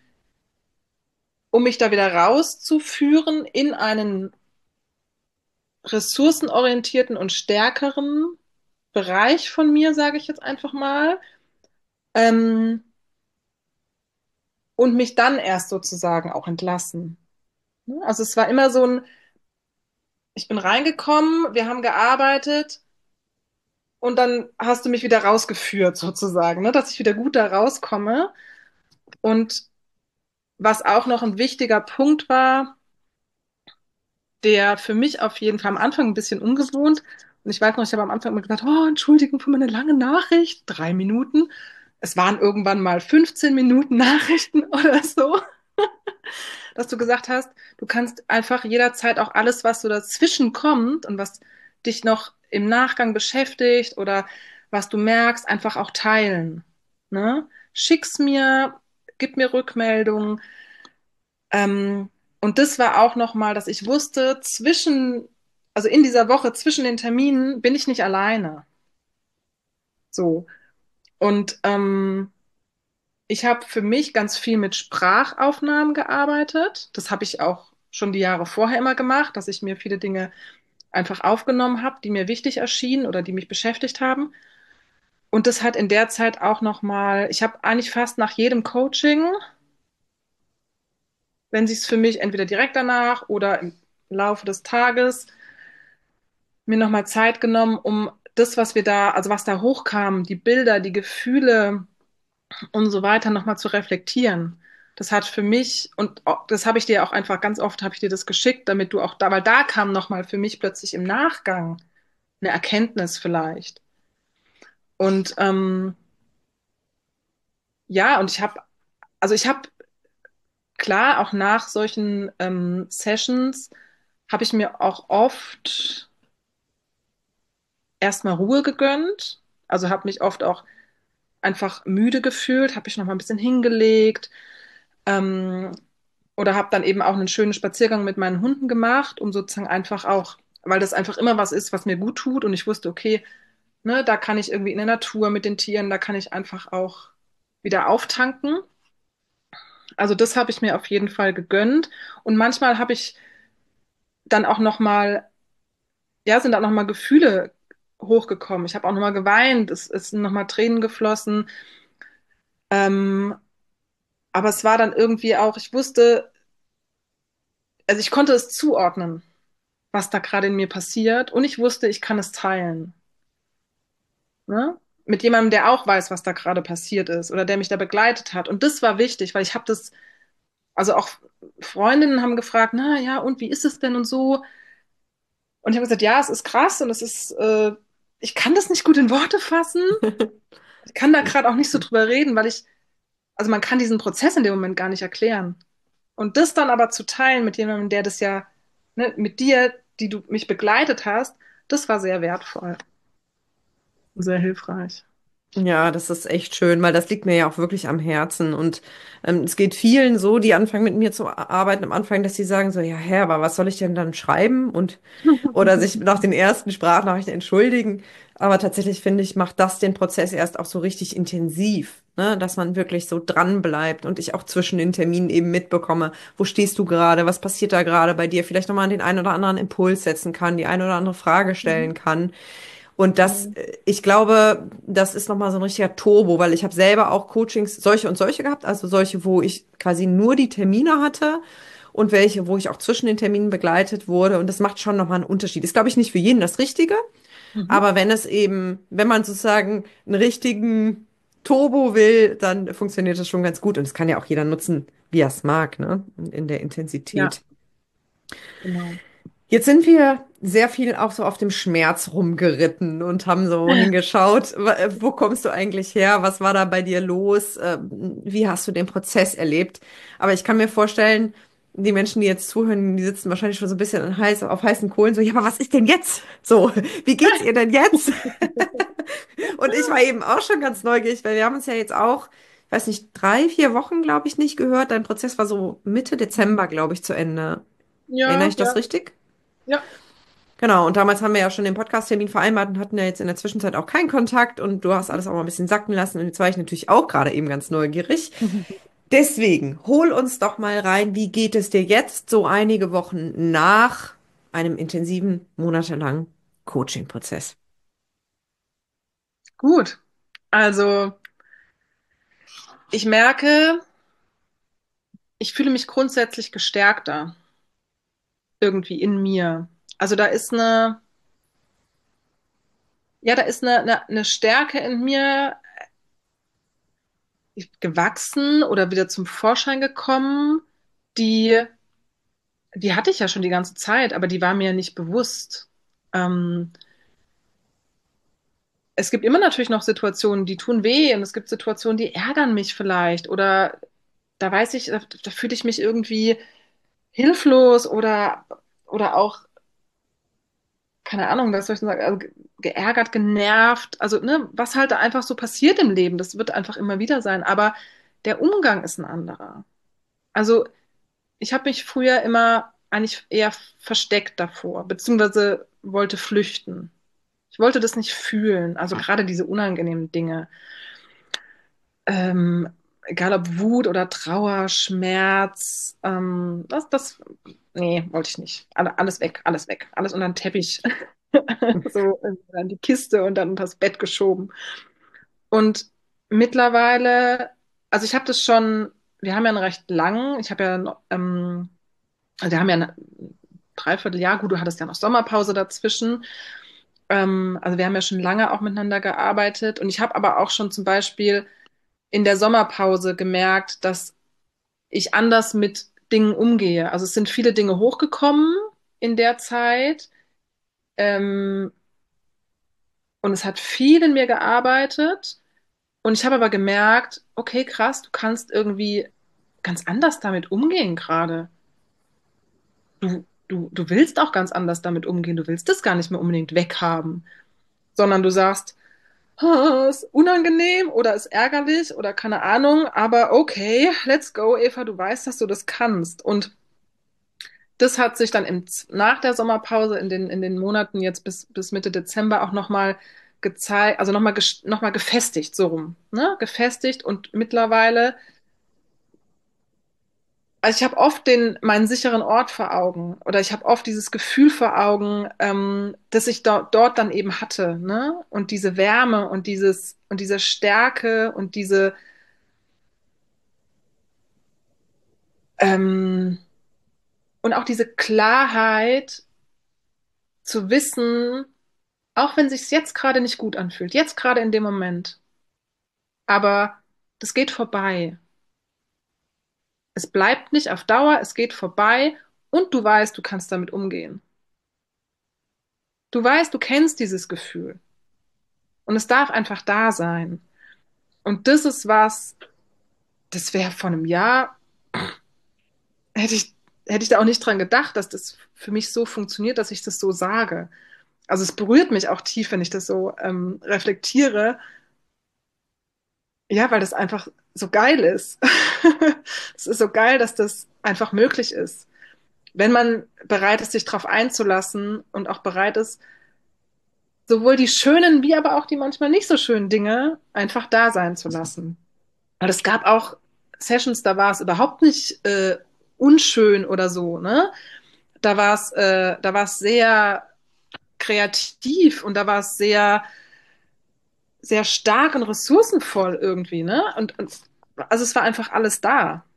um mich da wieder rauszuführen in einen ressourcenorientierten und stärkeren Bereich von mir, sage ich jetzt einfach mal, ähm, und mich dann erst sozusagen auch entlassen. Also es war immer so ein, ich bin reingekommen, wir haben gearbeitet und dann hast du mich wieder rausgeführt sozusagen, ne, dass ich wieder gut da rauskomme. Und was auch noch ein wichtiger Punkt war, der für mich auf jeden Fall am Anfang ein bisschen ungewohnt. Und ich weiß noch, ich habe am Anfang immer gesagt, oh, Entschuldigung für meine lange Nachricht, 3 Minuten. Es waren irgendwann mal 15 Minuten Nachrichten oder so, dass du gesagt hast, du kannst einfach jederzeit auch alles, was so dazwischen kommt und was dich noch im Nachgang beschäftigt oder was du merkst, einfach auch teilen. Ne? Schick's mir, gib mir Rückmeldungen. Ähm, und das war auch nochmal, dass ich wusste, also in dieser Woche zwischen den Terminen bin ich nicht alleine. So. Und ich habe für mich ganz viel mit Sprachaufnahmen gearbeitet. Das habe ich auch schon die Jahre vorher immer gemacht, dass ich mir viele Dinge einfach aufgenommen habe, die mir wichtig erschienen oder die mich beschäftigt haben. Und das hat in der Zeit auch nochmal, ich habe eigentlich fast nach jedem Coaching, wenn sich es für mich entweder direkt danach oder im Laufe des Tages mir nochmal Zeit genommen, um das, was wir da, also was da hochkam, die Bilder, die Gefühle und so weiter nochmal zu reflektieren. Das hat für mich, und das habe ich dir auch einfach ganz oft, habe ich dir das geschickt, damit du auch da, weil da kam nochmal für mich plötzlich im Nachgang eine Erkenntnis vielleicht. Und ja, und ich habe klar, auch nach solchen Sessions habe ich mir auch oft erstmal Ruhe gegönnt. Also habe mich oft auch einfach müde gefühlt, habe ich noch mal ein bisschen hingelegt ähm, oder habe dann eben auch einen schönen Spaziergang mit meinen Hunden gemacht, um sozusagen einfach auch, weil das einfach immer was ist, was mir gut tut und ich wusste, okay, ne, da kann ich irgendwie in der Natur mit den Tieren, da kann ich einfach auch wieder auftanken. Also das habe ich mir auf jeden Fall gegönnt und manchmal habe ich dann auch noch mal, ja, sind auch noch mal Gefühle hochgekommen. Ich habe auch noch mal geweint, es sind noch mal Tränen geflossen. Ähm, aber es war dann irgendwie auch, ich wusste, also ich konnte es zuordnen, was da gerade in mir passiert und ich wusste, ich kann es teilen. Ne? Mit jemandem, der auch weiß, was da gerade passiert ist oder der mich da begleitet hat. Und das war wichtig, weil ich habe das, also auch Freundinnen haben gefragt, na ja, und wie ist es denn und so. Und ich habe gesagt, ja, es ist krass und ich kann das nicht gut in Worte fassen. Ich kann da gerade auch nicht so drüber reden, also man kann diesen Prozess in dem Moment gar nicht erklären. Und das dann aber zu teilen mit jemandem, der das ja, ne, mit dir, die du mich begleitet hast, das war sehr wertvoll und sehr hilfreich. Ja, das ist echt schön, weil das liegt mir ja auch wirklich am Herzen. Und es geht vielen so, die anfangen mit mir zu arbeiten am Anfang, dass sie sagen so, ja, Herr, aber was soll ich denn dann schreiben? Und oder sich nach den ersten Sprachnachrichten entschuldigen. Aber tatsächlich finde ich, macht das den Prozess erst auch so richtig intensiv, ne? Dass man wirklich so dran bleibt und ich auch zwischen den Terminen eben mitbekomme, wo stehst du gerade, was passiert da gerade bei dir, vielleicht nochmal den einen oder anderen Impuls setzen kann, die eine oder andere Frage stellen Mhm. kann. Und das, Mhm. ich glaube, das ist nochmal so ein richtiger Turbo, weil ich habe selber auch Coachings, solche und solche gehabt, also solche, wo ich quasi nur die Termine hatte und welche, wo ich auch zwischen den Terminen begleitet wurde. Und das macht schon nochmal einen Unterschied. Ist, glaube ich, nicht für jeden das Richtige, Mhm. aber wenn es eben, wenn man sozusagen einen richtigen Turbo will, dann funktioniert das schon ganz gut. Und es kann ja auch jeder nutzen, wie er es mag, ne? In der Ja, Intensität. genau. Jetzt sind wir sehr viel auch so auf dem Schmerz rumgeritten und haben so hingeschaut, wo kommst du eigentlich her? Was war da bei dir los? Wie hast du den Prozess erlebt? Aber ich kann mir vorstellen, die Menschen, die jetzt zuhören, die sitzen wahrscheinlich schon so ein bisschen auf heißen Kohlen, so, ja, aber was ist denn jetzt? So, wie geht's ihr denn jetzt? Und ich war eben auch schon ganz neugierig, weil wir haben uns ja jetzt auch, ich weiß nicht, 3, 4 Wochen, glaube ich, nicht gehört. Dein Prozess war so Mitte Dezember, glaube ich, zu Ende. Erinnere Ja, ich das ja, richtig? ja. Genau, und damals haben wir ja schon den Podcast-Termin vereinbart und hatten ja jetzt in der Zwischenzeit auch keinen Kontakt und du hast alles auch mal ein bisschen sacken lassen und jetzt war ich natürlich auch gerade eben ganz neugierig. Deswegen, hol uns doch mal rein, wie geht es dir jetzt so einige Wochen nach einem intensiven, monatelangen Coaching-Prozess? Gut. Also, ich merke, ich fühle mich grundsätzlich gestärkter irgendwie in mir. Also da ist eine Stärke in mir gewachsen oder wieder zum Vorschein gekommen, die, die hatte ich ja schon die ganze Zeit, aber die war mir nicht bewusst. Ähm, Es gibt immer natürlich noch Situationen, die tun weh und es gibt Situationen, die ärgern mich vielleicht oder da weiß ich, da fühle ich mich irgendwie hilflos oder auch, keine Ahnung, was soll ich denn sagen, also geärgert, genervt, also ne, was halt da einfach so passiert im Leben, das wird einfach immer wieder sein, aber der Umgang ist ein anderer. Also ich habe mich früher immer eigentlich eher versteckt davor, beziehungsweise wollte flüchten. Ich wollte das nicht fühlen, also gerade diese unangenehmen Dinge. Egal ob Wut oder Trauer, Schmerz, nee, wollte ich nicht. Alles weg, alles weg, alles unter den Teppich. So in die Kiste und dann unter das Bett geschoben. Und mittlerweile, also ich habe das schon, wir haben ja einen recht langen, ich habe ja, also wir haben ja ein Dreivierteljahr, gut, du hattest ja noch Sommerpause dazwischen. Also wir haben ja schon lange auch miteinander gearbeitet und ich habe aber auch schon zum Beispiel in der Sommerpause gemerkt, dass ich anders mit Dingen umgehe. Also es sind viele Dinge hochgekommen in der Zeit ähm, und es hat viel in mir gearbeitet und ich habe aber gemerkt, okay, krass, du kannst irgendwie ganz anders damit umgehen gerade. Du willst auch ganz anders damit umgehen. Du willst das gar nicht mehr unbedingt weghaben, sondern du sagst, "Ah, ist unangenehm oder ist ärgerlich oder keine Ahnung, aber okay, let's go, Eva, du weißt, dass du das kannst. Und das hat sich dann nach der Sommerpause in den Monaten jetzt bis Mitte Dezember auch nochmal gezeigt, also nochmal gefestigt, so rum, ne? Gefestigt und mittlerweile, also ich habe oft meinen sicheren Ort vor Augen oder ich habe oft dieses Gefühl vor Augen, dass ich dort dann eben hatte, ne? Und diese Wärme und und diese Stärke und ähm, und auch diese Klarheit zu wissen, auch wenn sich's jetzt gerade nicht gut anfühlt, jetzt gerade in dem Moment, aber das geht vorbei. Es bleibt nicht auf Dauer, es geht vorbei und du weißt, du kannst damit umgehen. Du weißt, du kennst dieses Gefühl und es darf einfach da sein. Und das ist was, das wäre vor einem Jahr, hätte ich, hätte ich da auch nicht dran gedacht, dass das für mich so funktioniert, dass ich das so sage. Also es berührt mich auch tief, wenn ich das so reflektiere. Ja, weil das einfach so geil ist. Es ist so geil, dass das einfach möglich ist. Wenn man bereit ist, sich darauf einzulassen und auch bereit ist, sowohl die schönen wie aber auch die manchmal nicht so schönen Dinge einfach da sein zu lassen. Und es gab auch Sessions, da war es überhaupt nicht unschön oder so, ne? Da war es sehr kreativ und da war es sehr stark und ressourcenvoll irgendwie, ne? Also es war einfach alles da.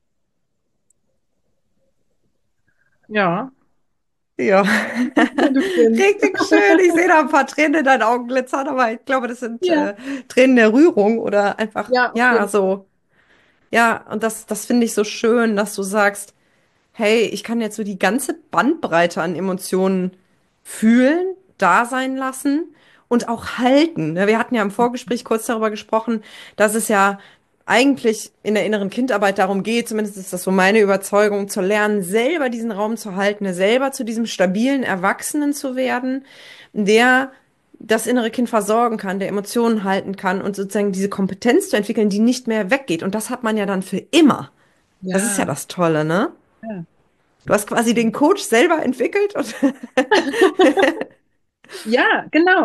Ja. Ja, Du grinst. richtig schön. Ich sehe da ein paar Tränen in deinen Augen glitzern, aber ich glaube, das sind Ja, Tränen der Rührung oder einfach, ja, auf ja, jeden Fall. so. Ja, und das finde ich so schön, dass du sagst, hey, ich kann jetzt so die ganze Bandbreite an Emotionen fühlen, da sein lassen und auch halten. Ne, wir hatten ja im Vorgespräch kurz darüber gesprochen, dass es ja eigentlich in der inneren Kindarbeit darum geht, zumindest ist das so meine Überzeugung, zu lernen, selber diesen Raum zu halten, ne, selber zu diesem stabilen Erwachsenen zu werden, der das innere Kind versorgen kann, der Emotionen halten kann und sozusagen diese Kompetenz zu entwickeln, die nicht mehr weggeht. Und das hat man ja dann für immer. Das ist ja Ja, das Tolle, ne? ja. Du hast quasi den Coach selber entwickelt und Ja, genau.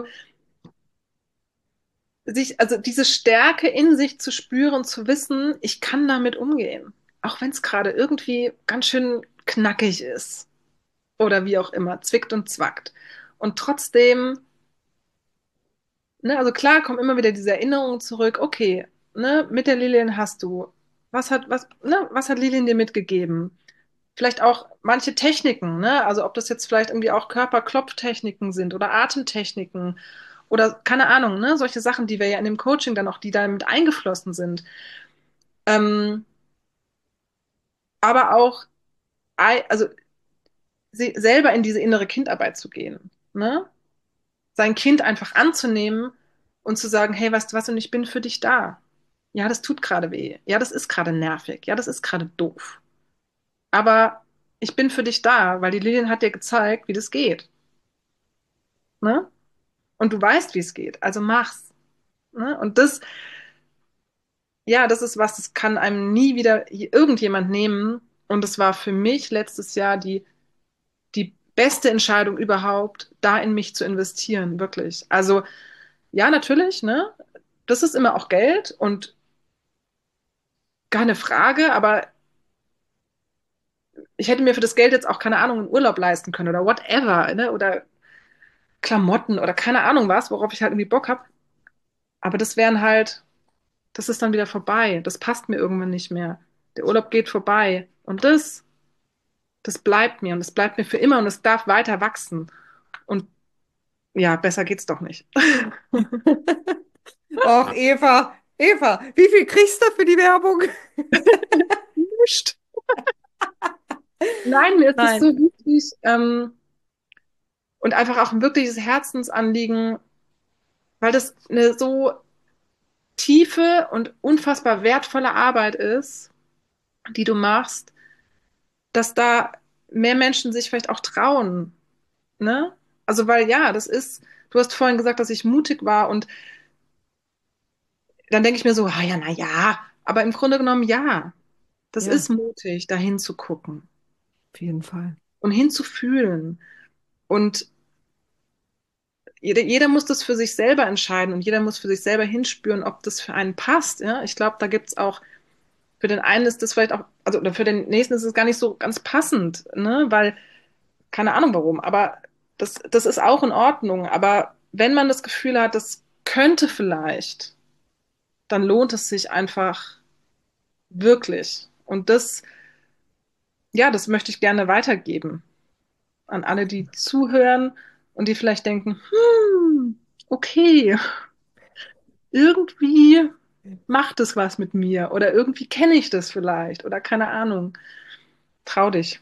Also diese Stärke in sich zu spüren, zu wissen, ich kann damit umgehen. Auch wenn es gerade irgendwie ganz schön knackig ist oder wie auch immer, zwickt und zwackt. Und trotzdem, ne, also klar kommen immer wieder diese Erinnerungen zurück, okay, ne, mit der Lilien hast du, was hat Lilien dir mitgegeben? Vielleicht auch manche Techniken, ne? Also ob das jetzt vielleicht irgendwie auch Körperklopftechniken sind oder Atemtechniken oder keine Ahnung, ne? Solche Sachen, die wir ja in dem Coaching dann auch, die da mit eingeflossen sind. Ähm, aber auch, also selber in diese innere Kindarbeit zu gehen, ne? Sein Kind einfach anzunehmen und zu sagen, hey, weißt du was, und ich bin für dich da. Ja, das tut gerade weh. Ja, das ist gerade nervig. Ja, das ist gerade doof. Aber ich bin für dich da, weil die Lilien hat dir gezeigt, wie das geht, ne? Und du weißt, wie es geht, also mach's. Ne? Und das, ja, das ist was, das kann einem nie wieder irgendjemand nehmen. Und das war für mich letztes Jahr die beste Entscheidung überhaupt, da in mich zu investieren, wirklich. Also, ja, natürlich, ne? Das ist immer auch Geld und keine Frage, aber ich hätte mir für das Geld jetzt auch, keine Ahnung, einen Urlaub leisten können oder whatever, ne? Oder Klamotten oder keine Ahnung was, worauf ich halt irgendwie Bock habe. Aber das wären halt, das ist dann wieder vorbei. Das passt mir irgendwann nicht mehr. Der Urlaub geht vorbei. Und das bleibt mir und das bleibt mir für immer und es darf weiter wachsen. Und ja, besser geht's doch nicht. Och, Eva, Eva, wie viel kriegst du für die Werbung? Nicht. Nein, mir ist es so Nein. wichtig und einfach auch ein wirkliches Herzensanliegen, weil das eine so tiefe und unfassbar wertvolle Arbeit ist, die du machst, dass da mehr Menschen sich vielleicht auch trauen, ne? Also, weil ja, das ist, du hast vorhin gesagt, dass ich mutig war und dann denke ich mir so, ah ja, na ja, aber im Grunde genommen ja, das Ja, ist mutig, da hinzugucken auf jeden Fall. und hinzufühlen. Und jeder muss das für sich selber entscheiden und jeder muss für sich selber hinspüren, ob das für einen passt. Ja? Ich glaube, da gibt es auch, für den einen ist das vielleicht auch, also oder für den nächsten ist es gar nicht so ganz passend, ne? Weil, keine Ahnung warum, aber das ist auch in Ordnung. Aber wenn man das Gefühl hat, das könnte vielleicht, dann lohnt es sich einfach wirklich. Und das, ja, das möchte ich gerne weitergeben an alle, die zuhören und die vielleicht denken, okay, irgendwie macht es was mit mir oder irgendwie kenne ich das vielleicht oder keine Ahnung. Trau dich.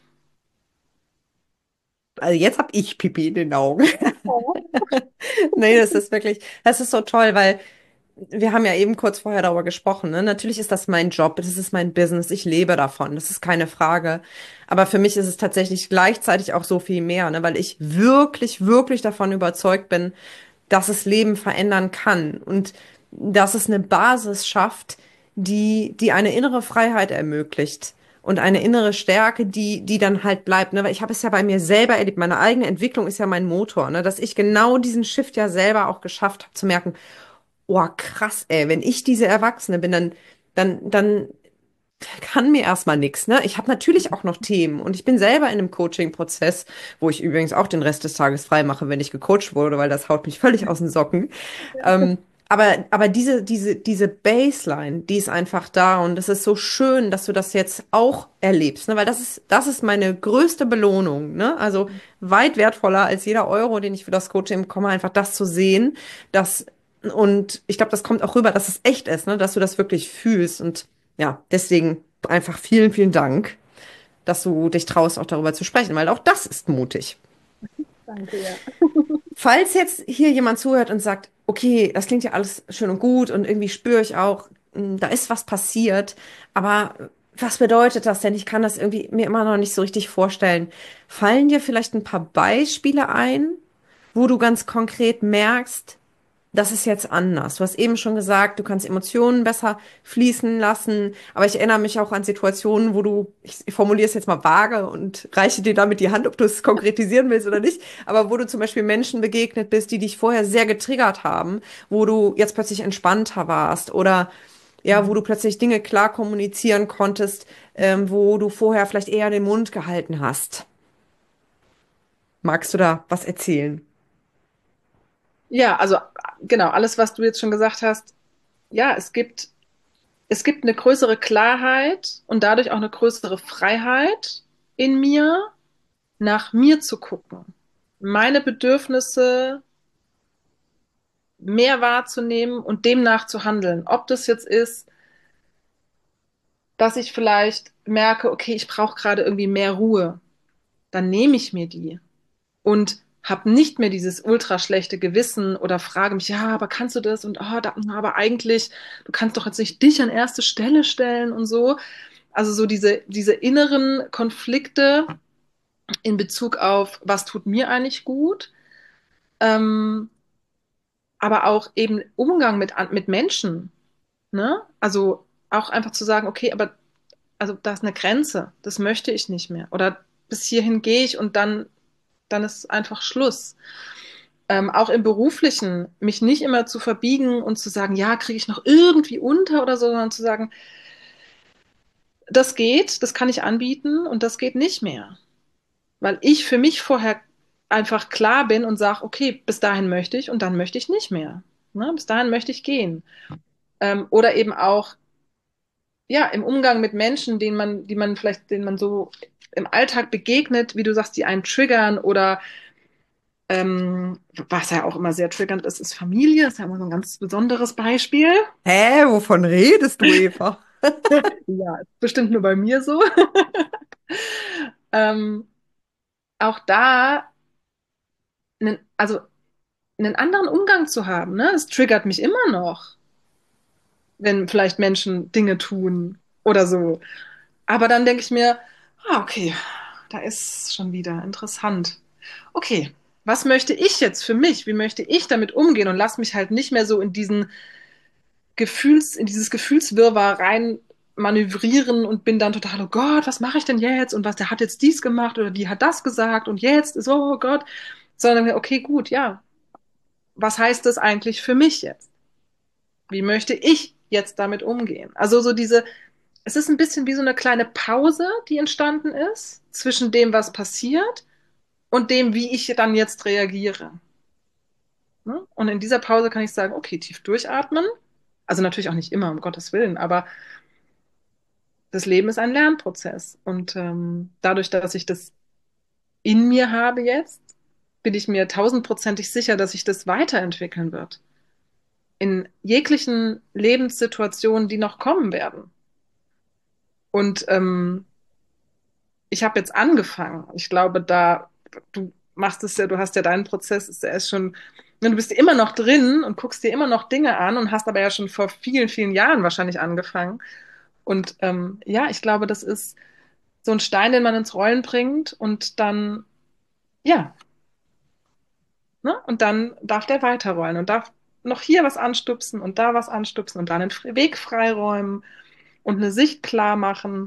Also jetzt hab ich Pipi in den Augen. Oh. Nee, das ist wirklich, das ist so toll, weil wir haben ja eben kurz vorher darüber gesprochen, ne? Natürlich ist das mein Job, das ist mein Business, ich lebe davon, das ist keine Frage. Aber für mich ist es tatsächlich gleichzeitig auch so viel mehr, ne? Weil ich wirklich, wirklich davon überzeugt bin, dass es Leben verändern kann und dass es eine Basis schafft, die eine innere Freiheit ermöglicht und eine innere Stärke, die dann halt bleibt, ne? Weil ich habe es ja bei mir selber erlebt, meine eigene Entwicklung ist ja mein Motor, ne? Dass ich genau diesen Shift ja selber auch geschafft habe zu merken, oh krass, ey, wenn ich diese Erwachsene bin, dann kann mir erstmal nichts, ne? Ich habe natürlich auch noch Themen und ich bin selber in einem Coaching-Prozess, wo ich übrigens auch den Rest des Tages frei mache, wenn ich gecoacht wurde, weil das haut mich völlig aus den Socken. Ähm, aber diese Baseline, die ist einfach da und es ist so schön, dass du das jetzt auch erlebst, ne? Weil das ist meine größte Belohnung, ne? Also weit wertvoller als jeder Euro, den ich für das Coaching bekomme, einfach das zu sehen, dass, und ich glaube, das kommt auch rüber, dass es echt ist, ne? Dass du das wirklich fühlst und ja, deswegen einfach vielen, vielen Dank. dass du dich traust, auch darüber zu sprechen, weil auch das ist mutig. Danke, ja. Falls jetzt hier jemand zuhört und sagt, okay, das klingt ja alles schön und gut und irgendwie spüre ich auch, da ist was passiert, aber was bedeutet das denn? Ich kann das irgendwie mir immer noch nicht so richtig vorstellen. Fallen dir vielleicht ein paar Beispiele ein, wo du ganz konkret merkst, das ist jetzt anders. Du hast eben schon gesagt, du kannst Emotionen besser fließen lassen. Aber ich erinnere mich auch an Situationen, wo du, ich formuliere es jetzt mal vage und reiche dir damit die Hand, ob du es konkretisieren willst oder nicht. Aber wo du zum Beispiel Menschen begegnet bist, die dich vorher sehr getriggert haben, wo du jetzt plötzlich entspannter warst oder ja, wo du plötzlich Dinge klar kommunizieren konntest, wo du vorher vielleicht eher den Mund gehalten hast. Magst du da was erzählen? Ja, also genau, alles, was du jetzt schon gesagt hast, ja, es gibt eine größere Klarheit und dadurch auch eine größere Freiheit in mir, nach mir zu gucken, meine Bedürfnisse mehr wahrzunehmen und demnach zu handeln. Ob das jetzt ist, dass ich vielleicht merke, okay, ich brauche gerade irgendwie mehr Ruhe, dann nehme ich mir die und habe nicht mehr dieses ultra schlechte Gewissen oder frage mich, ja, aber kannst du das und oh, da, aber eigentlich, du kannst doch jetzt nicht dich an erste Stelle stellen und so. Also so diese inneren Konflikte in Bezug auf, was tut mir eigentlich gut, ähm, aber auch eben Umgang mit Menschen, ne? Also auch einfach zu sagen, okay, aber also da ist eine Grenze, das möchte ich nicht mehr. Oder bis hierhin gehe ich und dann ist einfach Schluss. Auch im Beruflichen, mich nicht immer zu verbiegen und zu sagen, ja, kriege ich noch irgendwie unter oder so, sondern zu sagen, das geht, das kann ich anbieten und das geht nicht mehr. Weil ich für mich vorher einfach klar bin und sage, okay, bis dahin möchte ich und dann möchte ich nicht mehr. Ne? Bis dahin möchte ich gehen. Oder eben auch, ja, im Umgang mit Menschen, denen man so im Alltag begegnet, wie du sagst, die einen triggern oder was ja auch immer sehr triggernd ist, ist Familie. Das ist ja immer so ein ganz besonderes Beispiel. Hä, wovon redest du, Eva? Ja, ist bestimmt nur bei mir so. ähm, auch da also einen anderen Umgang zu haben, ne? Es triggert mich immer noch, wenn vielleicht Menschen Dinge tun oder so. Aber dann denke ich mir, ah, okay, da ist schon wieder interessant. Okay, was möchte ich jetzt für mich? Wie möchte ich damit umgehen? Und lass mich halt nicht mehr so in dieses Gefühlswirrwarr rein manövrieren und bin dann total, oh Gott, was mache ich denn jetzt? Und was, der hat jetzt dies gemacht oder die hat das gesagt und jetzt ist, oh Gott. Sondern, okay, gut, ja. Was heißt das eigentlich für mich jetzt? Wie möchte ich jetzt damit umgehen? Also so es ist ein bisschen wie so eine kleine Pause, die entstanden ist zwischen dem, was passiert und dem, wie ich dann jetzt reagiere. Ne? Und in dieser Pause kann ich sagen, okay, tief durchatmen. Also natürlich auch nicht immer, um Gottes Willen, aber das Leben ist ein Lernprozess. Und dadurch, dass ich das in mir habe jetzt, bin ich mir tausendprozentig sicher, dass sich das weiterentwickeln wird. In jeglichen Lebenssituationen, die noch kommen werden. Und ich habe jetzt angefangen. Ich glaube, du machst es ja, du hast ja deinen Prozess, der ist schon, du bist immer noch drin und guckst dir immer noch Dinge an und hast aber ja schon vor vielen, vielen Jahren wahrscheinlich angefangen. Und ja, ich glaube, das ist so ein Stein, den man ins Rollen bringt und dann, ja, ne? Und dann darf der weiterrollen und darf noch hier was anstupsen und da was anstupsen und dann einen Weg freiräumen und eine Sicht klar machen.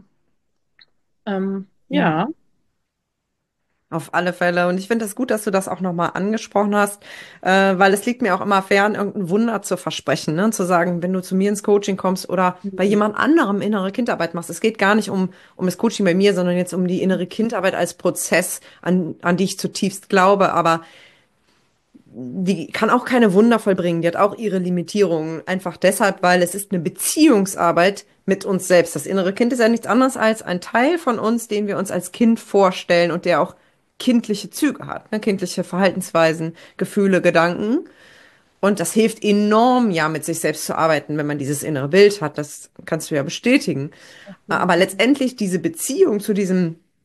Ja. Ja. Auf alle Fälle. Und ich finde es gut, dass du das auch nochmal angesprochen hast, weil es liegt mir auch immer fern, irgendein Wunder zu versprechen, ne? Zu sagen, wenn du zu mir ins Coaching kommst oder bei jemand anderem innere Kindarbeit machst. Es geht gar nicht um das Coaching bei mir, sondern jetzt um die innere Kindarbeit als Prozess, an die ich zutiefst glaube. Aber die kann auch keine Wunder vollbringen. Die hat auch ihre Limitierungen. Einfach deshalb, weil es ist eine Beziehungsarbeit mit uns selbst. Das innere Kind ist ja nichts anderes als ein Teil von uns, den wir uns als Kind vorstellen und der auch kindliche Züge hat, ne? Kindliche Verhaltensweisen, Gefühle, Gedanken. Und das hilft enorm, ja, mit sich selbst zu arbeiten, wenn man dieses innere Bild hat. Das kannst du ja bestätigen. Auf jeden Aber Fall. letztendlich diese Beziehung zu diesem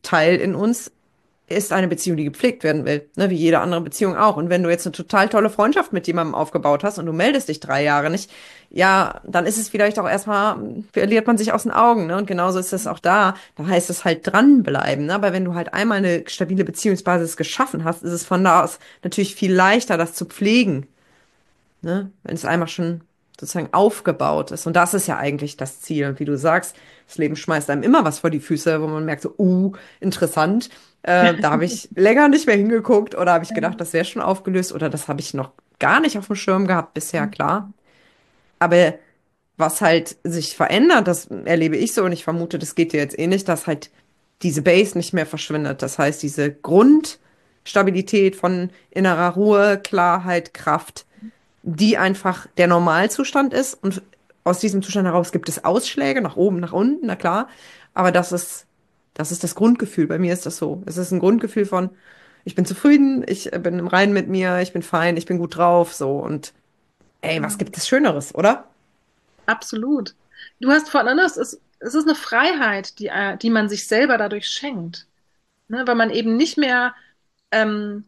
Teil in uns ist eine Beziehung, die gepflegt werden will, ne, wie jede andere Beziehung auch. Und wenn du jetzt eine total tolle Freundschaft mit jemandem aufgebaut hast und du meldest dich 3 Jahre nicht, ja, dann ist es vielleicht auch erstmal, verliert man sich aus den Augen, ne? Und genauso ist es auch da. Da heißt es halt dranbleiben, ne? Aber wenn du halt einmal eine stabile Beziehungsbasis geschaffen hast, ist es von da aus natürlich viel leichter, das zu pflegen, ne? Wenn es einmal schon sozusagen aufgebaut ist. Und das ist ja eigentlich das Ziel. Und wie du sagst, das Leben schmeißt einem immer was vor die Füße, wo man merkt so, interessant. Da habe ich länger nicht mehr hingeguckt oder habe ich gedacht, das wäre schon aufgelöst oder das habe ich noch gar nicht auf dem Schirm gehabt bisher, klar. Aber was halt sich verändert, das erlebe ich so und ich vermute, das geht dir jetzt ähnlich, dass halt diese Base nicht mehr verschwindet. Das heißt, diese Grundstabilität von innerer Ruhe, Klarheit, Kraft, die einfach der Normalzustand ist. Und aus diesem Zustand heraus gibt es Ausschläge nach oben, nach unten, na klar. Aber das ist das Grundgefühl. Bei mir ist das so. Es ist ein Grundgefühl von, ich bin zufrieden, ich bin im Reinen mit mir, ich bin fein, ich bin gut drauf, so. Und ey, was Genau. gibt es Schöneres, oder? Absolut. Du hast vorhin, es ist eine Freiheit, die man sich selber dadurch schenkt. Ne? Weil man eben nicht mehr ähm,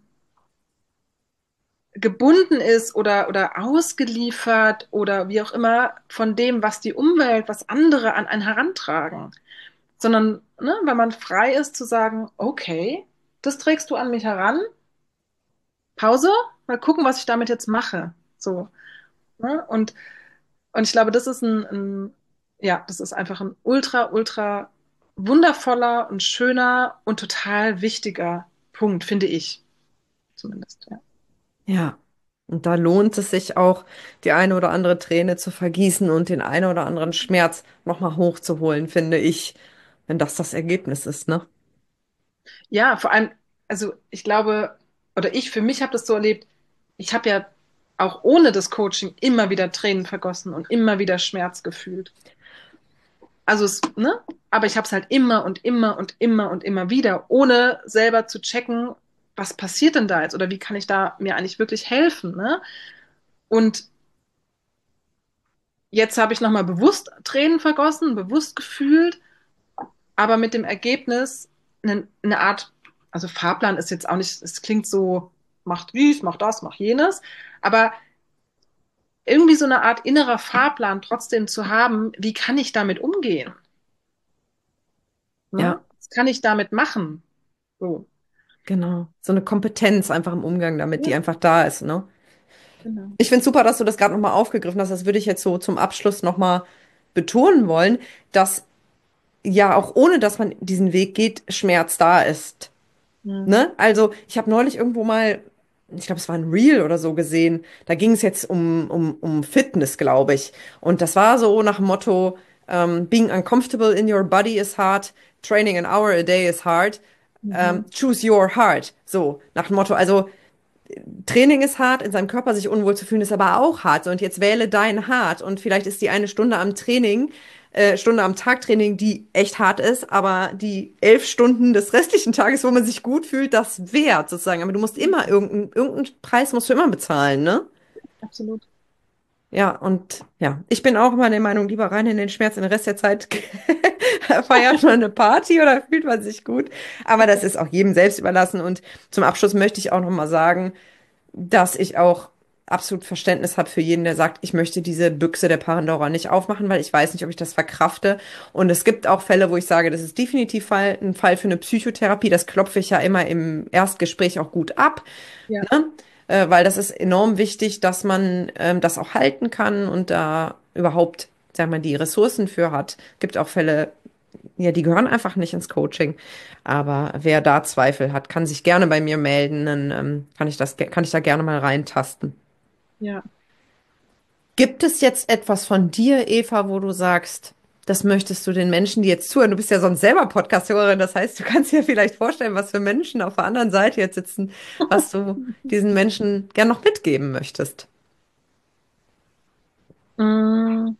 gebunden ist oder ausgeliefert oder wie auch immer von dem, was die Umwelt, was andere an einen herantragen. Sondern, ne, weil man frei ist zu sagen, okay, das trägst du an mich heran, Pause, mal gucken, was ich damit jetzt mache. So, ne? Und ich glaube, das ist ja, das ist einfach ein ultra wundervoller und schöner und total wichtiger Punkt, finde ich zumindest. Ja. Ja. Und da lohnt es sich auch, die eine oder andere Träne zu vergießen und den einen oder anderen Schmerz nochmal hochzuholen, finde ich, wenn das das Ergebnis ist, ne? Ja, vor allem, also ich glaube, oder ich für mich habe das so erlebt, ich habe ja auch ohne das Coaching immer wieder Tränen vergossen und immer wieder Schmerz gefühlt. Also ne? Aber ich habe es halt immer und immer und immer und immer wieder, ohne selber zu checken, was passiert denn da jetzt oder wie kann ich da mir eigentlich wirklich helfen, ne? Und jetzt habe ich nochmal bewusst Tränen vergossen, bewusst gefühlt, aber mit dem Ergebnis eine Art, also Fahrplan ist jetzt auch nicht, es klingt so, macht dies, macht das, macht jenes, aber irgendwie so eine Art innerer Fahrplan trotzdem zu haben, wie kann ich damit umgehen? Ne? Ja, Was kann ich damit machen? So. genau. So eine Kompetenz einfach im Umgang damit, die Ja, einfach da ist, ne? genau. Ich finde super, dass du das gerade nochmal aufgegriffen hast. Das würde ich jetzt so zum Abschluss nochmal betonen wollen, dass ja auch ohne, dass man diesen Weg geht, Schmerz da ist. Mhm. Ne? Also, ich habe neulich irgendwo mal, ich glaube, es war ein Reel oder so gesehen, da ging es jetzt um Fitness, glaube ich. Und das war so nach dem Motto, being uncomfortable in your body is hard, training an hour a day is hard, Mhm. choose your heart. So, nach dem Motto, also Training ist hart, in seinem Körper sich unwohl zu fühlen, ist aber auch hart. So, und jetzt wähle dein hart. Und vielleicht ist die eine Stunde am Training, Stunde am Tag Training, die echt hart ist, aber die 11 Stunden des restlichen Tages, wo man sich gut fühlt, das wert sozusagen. Aber du musst immer irgendeinen Preis musst du immer bezahlen, ne? Absolut. Ja, und ja, ich bin auch immer der Meinung, lieber rein in den Schmerz, den Rest der Zeit feiert man eine Party oder fühlt man sich gut. Aber das ist auch jedem selbst überlassen. Und zum Abschluss möchte ich auch noch mal sagen, dass ich auch absolut Verständnis habe für jeden, der sagt, ich möchte diese Büchse der Pandora nicht aufmachen, weil ich weiß nicht, ob ich das verkrafte. Und es gibt auch Fälle, wo ich sage, das ist definitiv ein Fall für eine Psychotherapie. Das klopfe ich ja immer im Erstgespräch auch gut ab, Ja, ne? Weil das ist enorm wichtig, dass man das auch halten kann und da überhaupt, sagen wir, die Ressourcen für hat. Gibt auch Fälle, ja, die gehören einfach nicht ins Coaching. Aber wer da Zweifel hat, kann sich gerne bei mir melden. Dann kann ich da gerne mal reintasten. ja. Gibt es jetzt etwas von dir, Eva, wo du sagst, das möchtest du den Menschen, die jetzt zuhören? Du bist ja sonst selber Podcast-Hörerin, das heißt, du kannst dir vielleicht vorstellen, was für Menschen auf der anderen Seite jetzt sitzen, was du diesen Menschen gern noch mitgeben möchtest. Mm,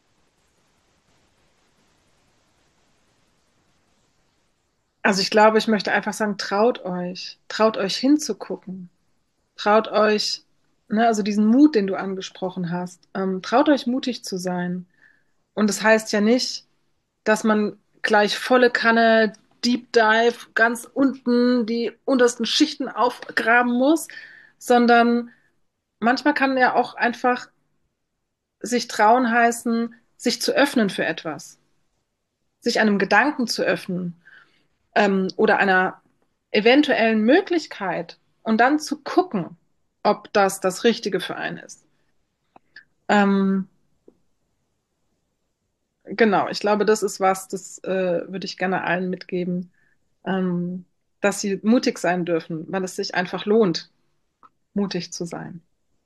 Also ich glaube, ich möchte einfach sagen, traut euch hinzugucken, traut euch, ne, also diesen Mut, den du angesprochen hast, traut euch mutig zu sein. Und das heißt ja nicht, dass man gleich volle Kanne Deep Dive ganz unten die untersten Schichten aufgraben muss, sondern manchmal kann ja auch einfach sich trauen heißen, sich zu öffnen für etwas, sich einem Gedanken zu öffnen, oder einer eventuellen Möglichkeit und dann zu gucken, ob das Richtige für einen ist. Ähm, genau, ich glaube, das ist was, das würde ich gerne allen mitgeben, ähm, dass sie mutig sein dürfen, weil es sich einfach lohnt, mutig zu sein.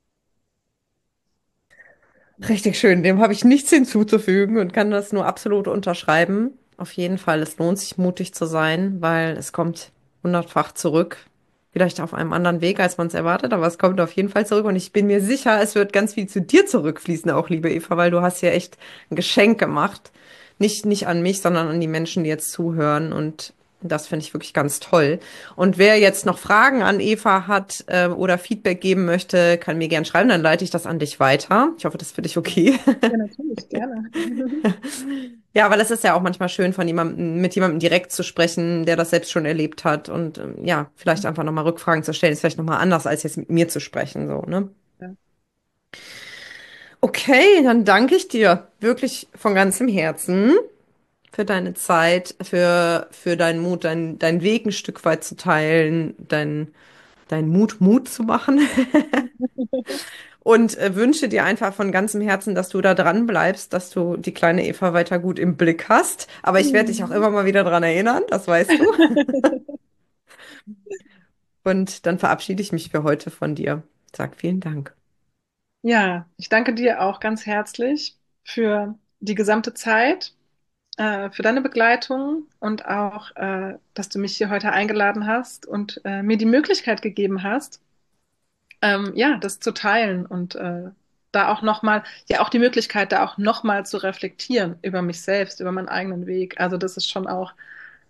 Richtig schön. Dem habe ich nichts hinzuzufügen und kann das nur absolut unterschreiben. Auf jeden Fall, es lohnt sich, mutig zu sein, weil es kommt hundertfach zurück. Vielleicht auf einem anderen Weg, als man es erwartet, aber es kommt auf jeden Fall zurück. Und ich bin mir sicher, es wird ganz viel zu dir zurückfließen, auch liebe Eva, weil du hast ja echt ein Geschenk gemacht. Nicht an mich, sondern an die Menschen, die jetzt zuhören. Und das finde ich wirklich ganz toll. Und wer jetzt noch Fragen an Eva hat oder Feedback geben möchte, kann mir gern schreiben, dann leite ich das an dich weiter. Ich hoffe, das ist für dich okay. Ja, natürlich, gerne. Ja, weil es ist ja auch manchmal schön, von jemandem, mit jemandem direkt zu sprechen, der das selbst schon erlebt hat und ja, vielleicht einfach nochmal Rückfragen zu stellen, ist vielleicht nochmal anders, als jetzt mit mir zu sprechen, so, ne? Ja. Okay, dann danke ich dir wirklich von ganzem Herzen für deine Zeit, für deinen Mut, deinen Weg ein Stück weit zu teilen, deinen Mut zu machen. Und wünsche dir einfach von ganzem Herzen, dass du da dran bleibst, dass du die kleine Eva weiter gut im Blick hast. Aber ich werde dich auch immer mal wieder dran erinnern, das weißt du. Und dann verabschiede ich mich für heute von dir. Sag vielen Dank. Ja, ich danke dir auch ganz herzlich für die gesamte Zeit, für deine Begleitung und auch, dass du mich hier heute eingeladen hast und mir die Möglichkeit gegeben hast, ja, das zu teilen und da auch nochmal, ja, auch die Möglichkeit, da auch nochmal zu reflektieren über mich selbst, über meinen eigenen Weg. Also das ist schon auch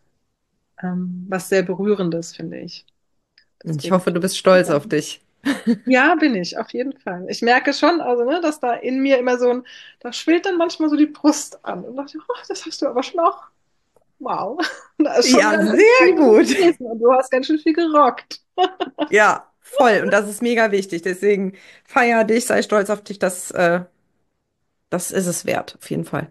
was sehr Berührendes, finde ich. Und ich Deswegen, hoffe, du bist stolz auf dich. ja, bin ich, auf jeden Fall. Ich merke schon, also, ne, dass da in mir immer so da schwillt dann manchmal so die Brust an. Und dachte, oh, das hast du aber schon auch, wow. Da ist schon Ja, ganz schön sehr viel gut. gewesen und du hast ganz schön viel gerockt. Ja, voll. Und das ist mega wichtig. Deswegen feier dich, sei stolz auf dich. Das ist es wert, auf jeden Fall.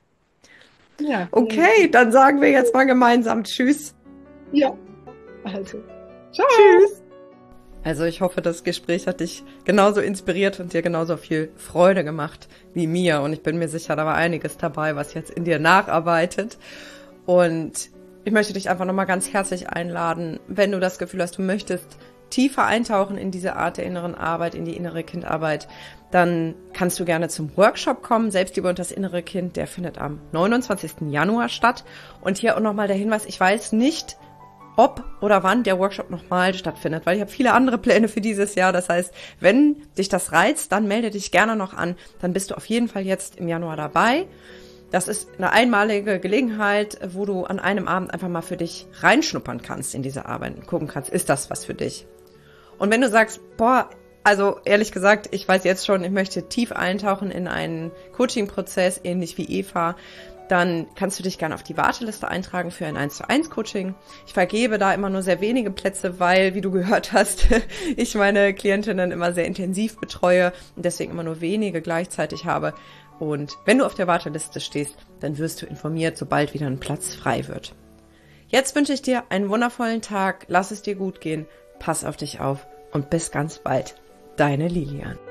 Ja, vielen Okay, Dank. dann sagen wir jetzt mal gemeinsam Tschüss. Ja, also, ciao. Tschüss. Also ich hoffe, das Gespräch hat dich genauso inspiriert und dir genauso viel Freude gemacht wie mir. Und ich bin mir sicher, da war einiges dabei, was jetzt in dir nacharbeitet. Und ich möchte dich einfach nochmal ganz herzlich einladen, wenn du das Gefühl hast, du möchtest tiefer eintauchen in diese Art der inneren Arbeit, in die innere Kindarbeit, dann kannst du gerne zum Workshop kommen, Selbstliebe und das innere Kind. Der findet am 29. Januar statt. Und hier auch nochmal der Hinweis, ich weiß nicht, ob oder wann der Workshop nochmal stattfindet, weil ich habe viele andere Pläne für dieses Jahr. Das heißt, wenn dich das reizt, dann melde dich gerne noch an. Dann bist du auf jeden Fall jetzt im Januar dabei. Das ist eine einmalige Gelegenheit, wo du an einem Abend einfach mal für dich reinschnuppern kannst in diese Arbeit und gucken kannst, ist das was für dich? Und wenn du sagst, boah, also ehrlich gesagt, ich weiß jetzt schon, ich möchte tief eintauchen in einen Coaching-Prozess, ähnlich wie Eva, dann kannst du dich gerne auf die Warteliste eintragen für ein 1:1 Coaching. Ich vergebe da immer nur sehr wenige Plätze, weil, wie du gehört hast, ich meine Klientinnen immer sehr intensiv betreue und deswegen immer nur wenige gleichzeitig habe. Und wenn du auf der Warteliste stehst, dann wirst du informiert, sobald wieder ein Platz frei wird. Jetzt wünsche ich dir einen wundervollen Tag, lass es dir gut gehen, pass auf dich auf und bis ganz bald. Deine Lilian.